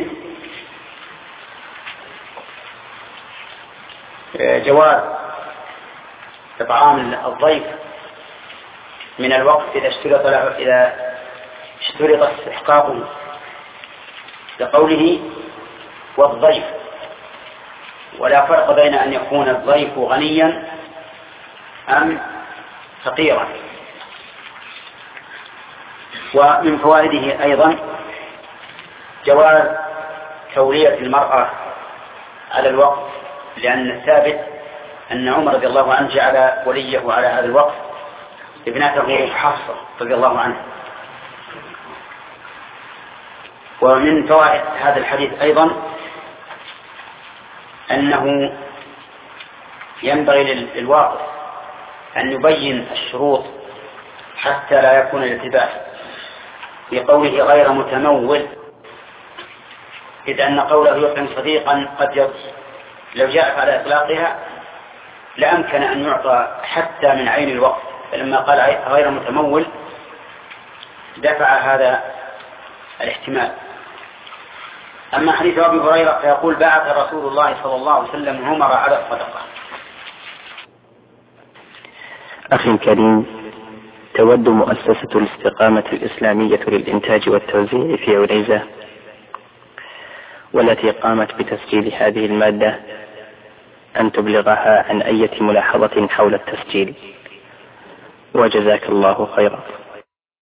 جواز إطعام الضيف من الوقت إذا اشترط له إذا اشترط استحقاقه، لقوله والضيف، ولا فرق بين أن يكون الضيف غنيا أم فقيرا. ومن فوائده أيضا جواز تولية المرأة على الوقف، لأن الثابت أن عمر رضي الله عنه جعل وليه على هذا الوقف ابنته حفصة رضي الله عنه. ومن فوائد هذا الحديث أيضا أنه ينبغي للواقف أن يبين الشروط حتى لا يكون الالتباس، بقوله غير متمول، إذ أن قوله يطعم صديقا قد يض لو جاءت على إطلاقها لأمكن أن يعطى حتى من عين الوقف، فلما قال غير متمول دفع هذا الاحتمال. أما حديث أبي هريرة فيقول بعث رسول الله صلى الله عليه وسلم عمر على الصدقة. أخي الكريم، تود مؤسسة الاستقامة الإسلامية للإنتاج والتوزيع في عنيزة، والتي قامت بتسجيل هذه المادة، أن تبلغها عن أي ملاحظة حول التسجيل، وجزاك الله خيرا.